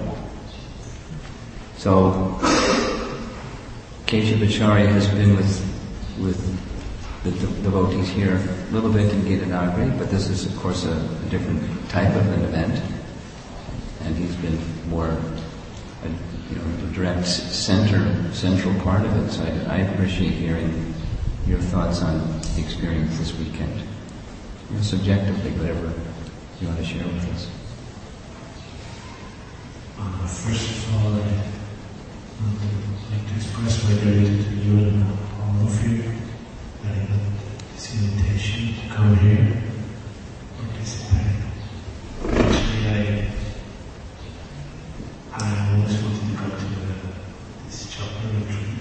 [SPEAKER 1] So Keshavacharya has been with with the devotees here a little bit in Gitanagari, but this is of course a, a different type of an event, and he's been more, a, you know, the direct center, central part of it. So I, I appreciate hearing your thoughts on the experience this weekend, you know, subjectively, whatever you want to share with us.
[SPEAKER 13] Uh, first of all, I'd like to express my gratitude to you and all of you that I got this invitation to come here, participate. Actually, I, I always wanted to go to uh, this chapel retreat,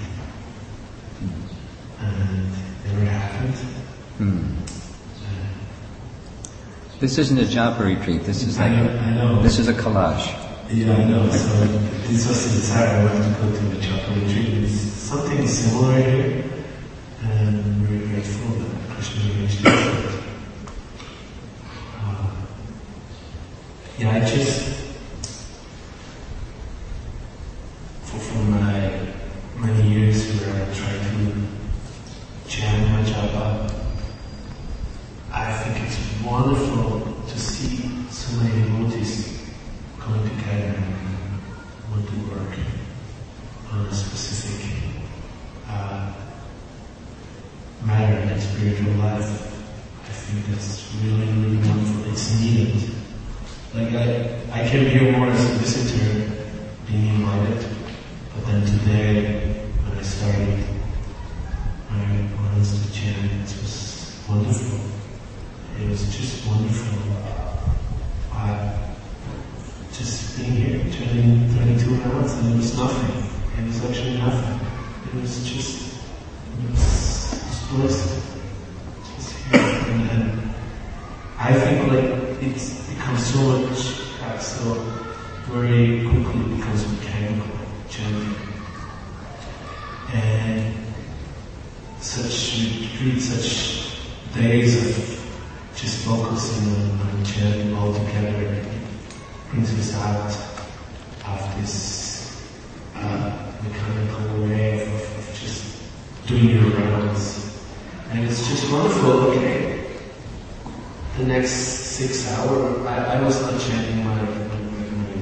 [SPEAKER 13] and never happened.
[SPEAKER 1] Hmm. Uh, this isn't a japa retreat. This is like
[SPEAKER 13] I know,
[SPEAKER 1] a,
[SPEAKER 13] I know.
[SPEAKER 1] This is a collage.
[SPEAKER 13] Yeah, I know. So this was the desire. I wanted to go to the chapel retreat. It's something similar here. And I'm very grateful that Krishna arranged it. Uh, yeah, I just, for, for my many years where I tried to chant my japa, I think it's wonderful to see so many devotees coming together and want to work on a specific uh, matter, like spiritual life. I think that's really, really wonderful. It's needed. Like I, I came here more as a visitor, being invited, but then today, when I started my plans to chant, it was wonderful. It was just wonderful. Uh, just being here, chanting thirty-two rounds, and it was nothing. It was actually nothing. It was just, it was, it was blessed. Just here. And, and I think like it's becomes so much, uh, so very quickly it becomes mechanical, chanting. And such retreats, such days of just focusing on, on chanting all together brings us out of this uh, mechanical way of, of just doing your rounds. And it's just wonderful. Okay, the next six hours, I, I was not chanting my, my, my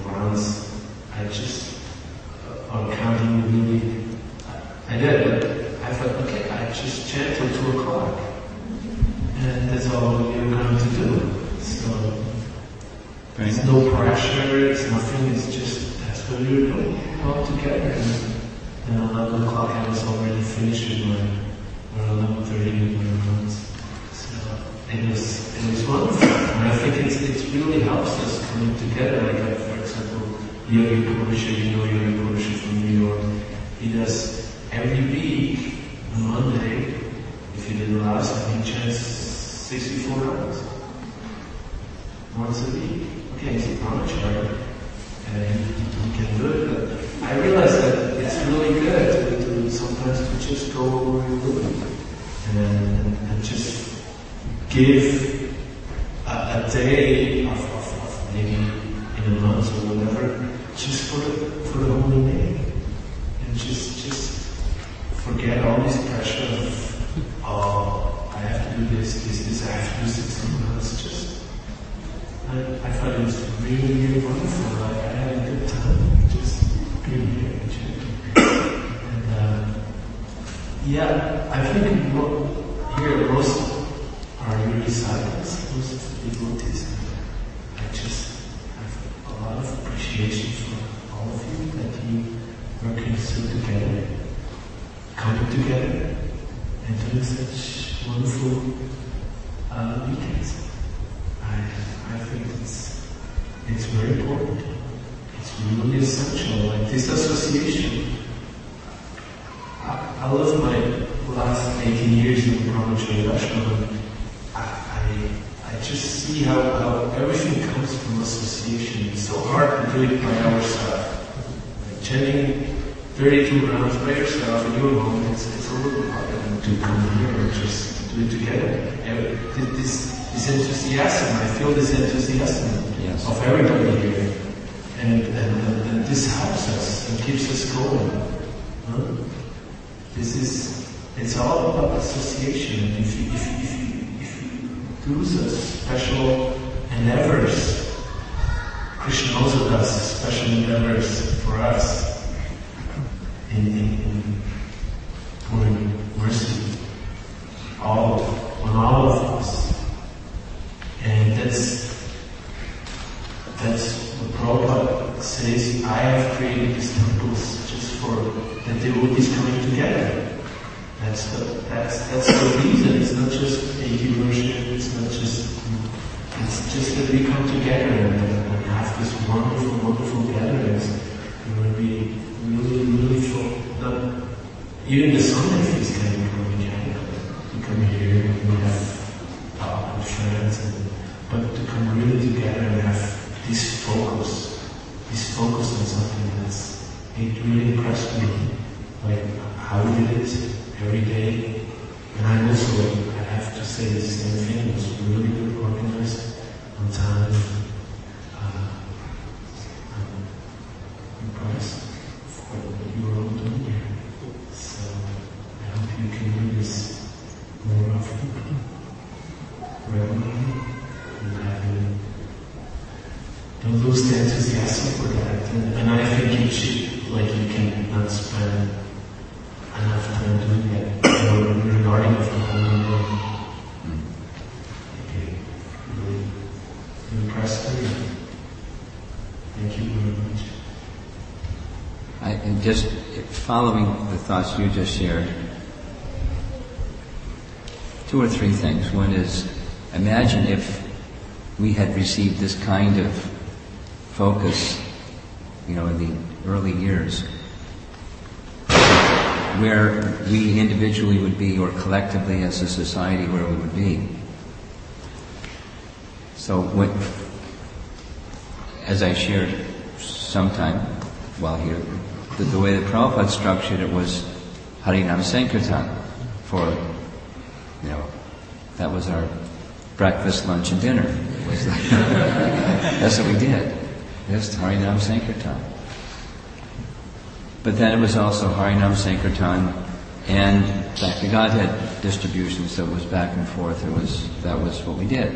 [SPEAKER 13] it's no pressure, it's nothing, it's just, that's what we were doing, all together. And then eleven o'clock I was already finished with my, or eleven thirty with my runs. So it was, it was wonderful. And I think it's, it really helps us coming together. Like, uh, for example, Yogi Purusha, you know Yogi Purusha from New York. He does every week, on Monday, if he did the last, I think he chants sixty-four rounds. Once a week. Okay, he's a brahmachari, and he, he can do it, but I realize that it's really good to, to sometimes to just go over and do it, and, and just give a, a day of, of, of maybe in a month or whatever, just for the, for the holy name, and just just forget all this pressure of, oh, I have to do this, this, this, I have to do sixteen months, just I, I thought it was really, really wonderful. I, I had a good time just being here and chatting. And uh, yeah, I think mo- here most are really silence, most of the devotees. And I just have a lot of appreciation for all of you that you working so together, coming together, and doing such wonderful uh, weekends. I, I think it's it's very important. It's really essential. Like this association. I, I love my last eighteen years in the Brahmachari Ashram. I, I I just see how, how everything comes from association. It's so hard to do it by ourselves. Like chanting thirty-two rounds by yourself in your home, it's, it's a little harder than to come here and just do it together. And this, This enthusiasm, I feel this enthusiasm yes. of everybody here, and, and, and this helps us and keeps us going. Huh? This is, it's all about association. If you, if, if, you, if you do such special endeavors, Krishna also does special endeavors for us in, in, in pouring mercy all on all of us. And that's that's what Prabhupada says. I have created these temples just for the devotees coming together. That's the that's that's the reason. It's not just deity worship. It's not just it's just that we come together and, and have this wonderful, wonderful gatherings. You will be really, really full. Not, even the Sunday feast can become together. You come here and we have talk with friends and but to come really together and have this focus, this focus on something that's, it really impressed me, like how we did it every day. And I also, I have to say the same thing, it was really good organized, on time. Uh, I'm impressed for what you were all doing here. So I hope you can do this more often, regularly. Don't lose the enthusiasm for that, and, and I think you should, like you can not spend enough time doing that. You know, regarding of the holy name, okay, really impressed me. Thank you very much.
[SPEAKER 1] I, and just following the thoughts you just shared, two or three things. One is, imagine if we had received this kind of focus, you know, in the early years, where we individually would be, or collectively as a society, where we would be. So, what, as I shared sometime while here, the, the way that Prabhupada structured it was Harinam Sankirtan for, you know, that was our breakfast, lunch, and dinner. It was like, that's what we did. Yes, Harinam Sankirtan. But then it was also Harinam Sankirtan and back to Godhead distribution, so it was back and forth. It was that was what we did.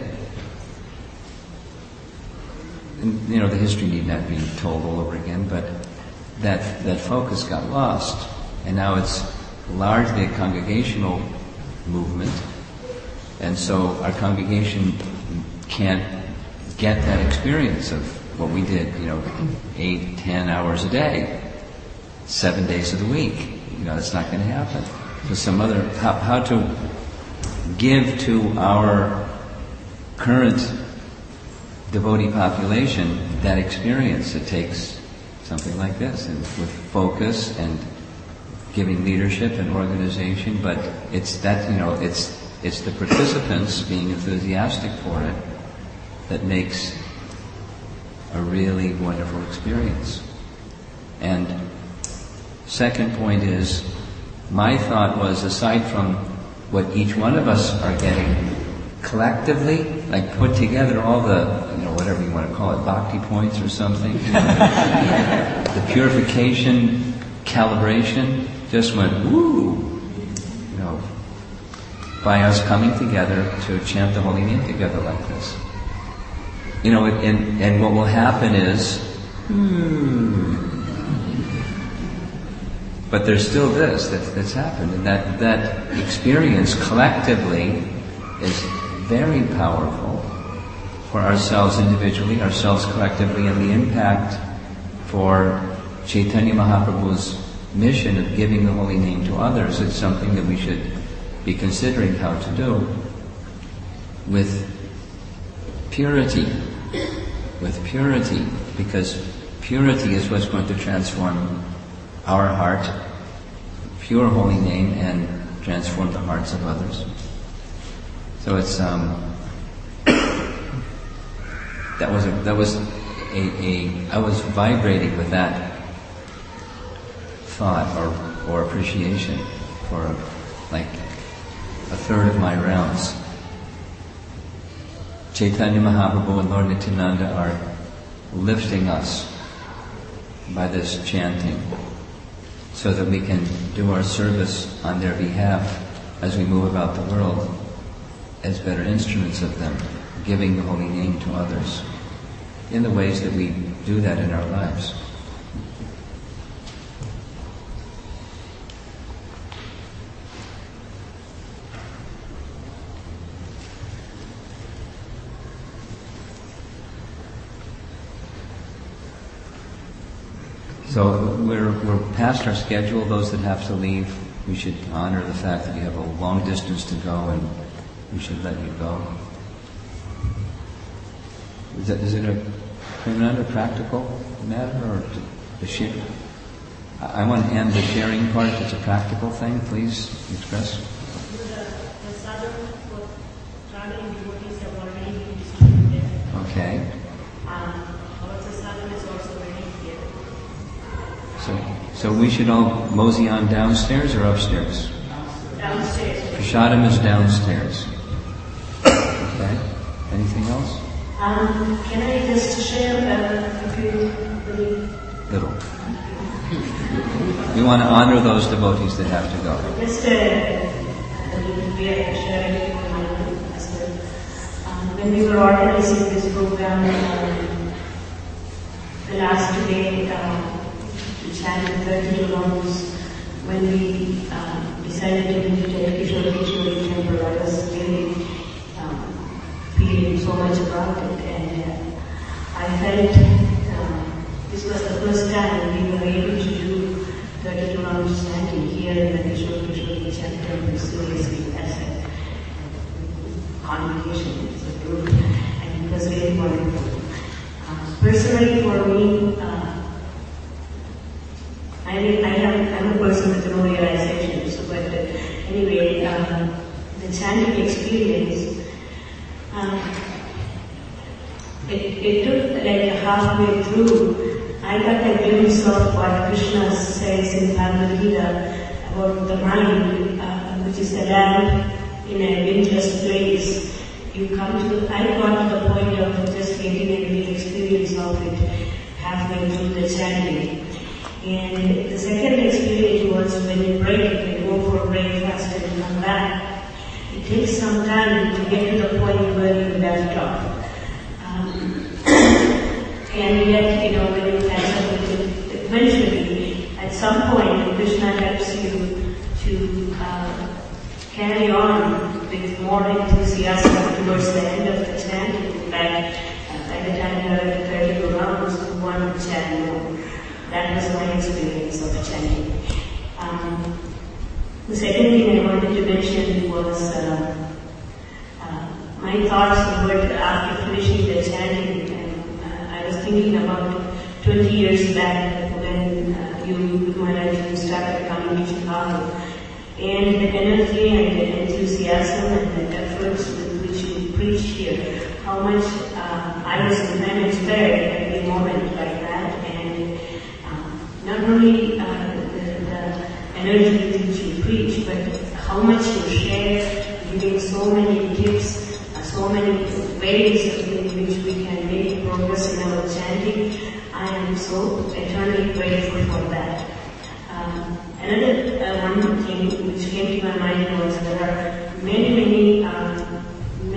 [SPEAKER 1] And, you know, the history need not be told all over again, but that that focus got lost, and now it's largely a congregational movement, and so our congregation can't get that experience of what we did, you know, eight, ten hours a day, seven days of the week. You know, that's not going to happen. So some other, how, how to give to our current devotee population that experience. It takes something like this, and with focus and giving leadership and organization, but it's that, you know, it's it's the participants being enthusiastic for it that makes a really wonderful experience. And second point is, my thought was, aside from what each one of us are getting collectively, like put together all the, you know, whatever you want to call it, bhakti points or something, you know, the purification, calibration, just went woo, you know, by us coming together to chant the holy name together like this. You know, and, and what will happen is, hmm, but there's still this that, that's happened, and that, that experience collectively is very powerful for ourselves individually, ourselves collectively, and the impact for Chaitanya Mahaprabhu's mission of giving the holy name to others. It's something that we should be considering how to do with purity, with purity, because purity is what's going to transform our heart, pure holy name, and transform the hearts of others. So it's um, that was a, that was a, a I was vibrating with that thought or or appreciation for like a third of my rounds. Chaitanya Mahaprabhu and Lord Nityananda are lifting us by this chanting, so that we can do our service on their behalf as we move about the world as better instruments of them, giving the holy name to others in the ways that we do that in our lives. So we're we're past our schedule. Those that have to leave, we should honor the fact that you have a long distance to go, and we should let you go. Is, that, is it a Premananda practical matter, or the share? I, I want to end the sharing part. If it's a practical thing, please express. Okay. So, so we should all mosey on downstairs or upstairs?
[SPEAKER 5] Downstairs.
[SPEAKER 1] Prasadam is downstairs. Okay. Anything else?
[SPEAKER 5] Um, can I just share uh, a few little?
[SPEAKER 1] Little. We want to honor those devotees that have to go.
[SPEAKER 5] Just uh, a little bit of sharing with my husband. Um, when we were organizing this program, um, the last day, um, chanted thirty rounds. When we um, decided to meditate Kishore Kishore temple, I was really um, feeling so much about it, and uh, I felt um, this was the first time we were able to do thirty-two rounds chanting here in the Kishore Kishore temple seriously as a congregation, as a group, and it was very wonderful. Uh, personally, for me, uh, I mean, I have, I'm a person with no realization, so but uh, anyway, um, the chanting experience, um, it, it took like halfway through, I got a glimpse of what Krishna says in Bhagavad Gita about the mind, uh, which is a lamp in a windless place. You come to, I got to the point of just getting a real experience of it halfway through the chanting. And the second experience was when you break it, you go for breakfast and come back. It takes some time to get to the point where you left off. Um, and yet, you know, when you catch up with it, eventually, at some point, Krishna helps you to uh, carry on with more enthusiasm towards the end of the chanting. Like, uh,
[SPEAKER 7] uh, thirty-two rounds, one chant more. That was my experience of chanting. Um, the second thing I wanted to mention was uh, uh, my thoughts were after finishing the chanting. And, uh, I was thinking about twenty years back when uh, you, Maharaj, started coming to Chicago. And the energy and the enthusiasm and the efforts with which you preach here, how much uh, I was I'm inspired every moment like that. And um, not only uh, the, the energy with which you preach, but how much you share, giving so many tips, uh, so many ways in which we can make progress in our chanting. I am so eternally grateful for that. Um, another uh, one thing which came to my mind was there are many, many, um,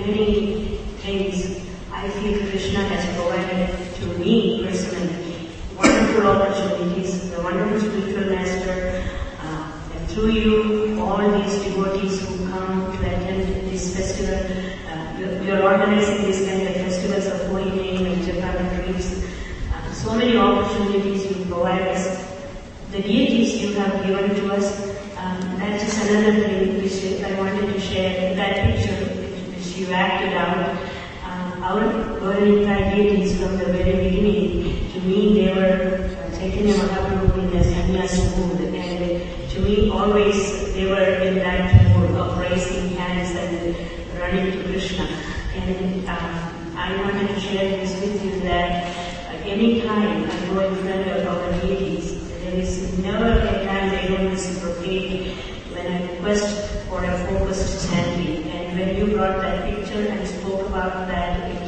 [SPEAKER 7] many things I feel Krishna has provided to me personally. Wonderful opportunities, the wonderful spiritual master, uh, and through you, all these devotees who come to attend this festival. Uh, you're, you're organizing these kind of festivals of holy name and Japan trips. Uh, so many opportunities you provide us. The deities you have given to us, um, that is another thing which I wanted to share. That picture which you acted out, um, our burning deities from the very beginning, to me they were uh, Chaitanya Mahaprabhu in the sannyas mood, and to me always they were in that mood of raising hands and running to Krishna. And um, I wanted to share this with you that uh, any time I go in front of our deities, there is never a time they don't reciprocate when I request for a focused chanting. And when you brought that picture and spoke about that, it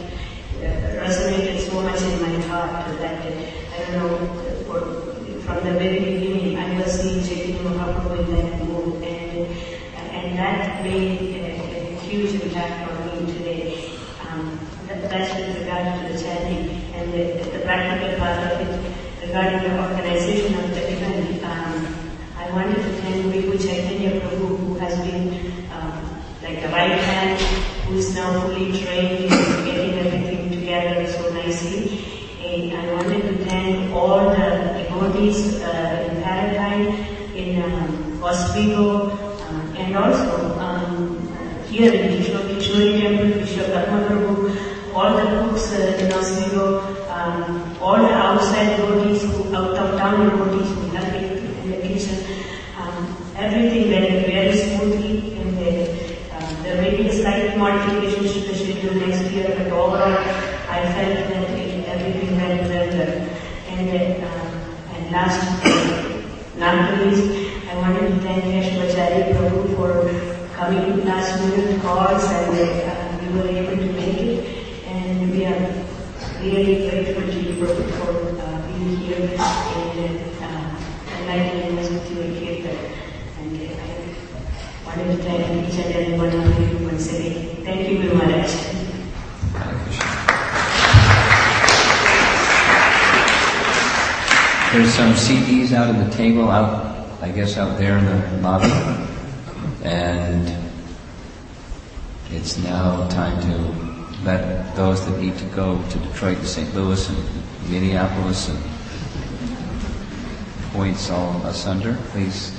[SPEAKER 7] uh, resonated so much in my heart that, uh, I don't know, for, from the very beginning I was seeing Chaitanya Mahaprabhu in that mood, and, uh, and that made a, a huge impact on me today. Um, that, that's with regard to the chanting and the, the practical part of it. Regarding the organization of the event, um, I wanted to thank Vibhu Chaitanya Prabhu, who has been um, like the right hand, who is now fully trained in getting everything together so nicely. And I wanted to thank all the devotees uh, in Paradigm, in um, Oswego, um, and also um, here in Kishori Temple, Vishwakarma Prabhu, all the cooks uh, in Oswego, um, all the outside devotees, who, out of town devotees who help in the kitchen. Um, everything went very smoothly, and the, uh, there may be a slight modification to the schedule next year, but overall I felt that it, everything went well done. And, uh, and last, not the least, I wanted to thank Yashvacharya Prabhu for coming last minute calls, and uh, we were able to make it. And we are really grateful to you for, for uh, being here and uh, enlightening us with your kirtan. And uh, I wanted to thank each and every one of you once again. Thank you very much.
[SPEAKER 1] There's some C Ds out on the table, out, I guess, out there in the lobby, and it's now time to let those that need to go to Detroit and Saint Louis and Minneapolis and points all asunder, please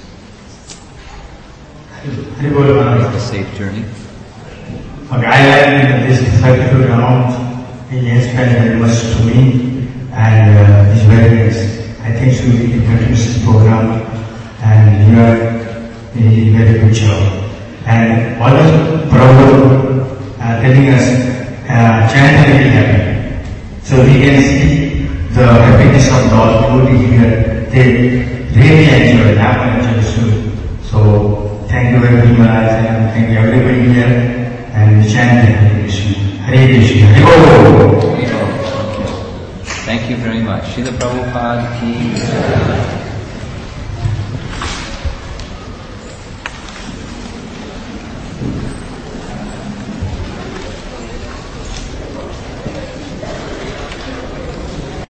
[SPEAKER 1] make a safe journey.
[SPEAKER 14] Okay, I like this thirty-two round. It inspired very much to me, and uh, it's very nice. I think so we need to continue this program, and you are doing a very good job. And what is Prabhu uh, telling us? Uh, chanting will happen. So we can see the happiness of all devotees here. They really enjoy, have enjoyed. So thank you very much, and thank you everybody here. And chant Hare Krishna. Hare Krishna. Hare Krishna.
[SPEAKER 1] Thank you very much. Srila Prabhupada ki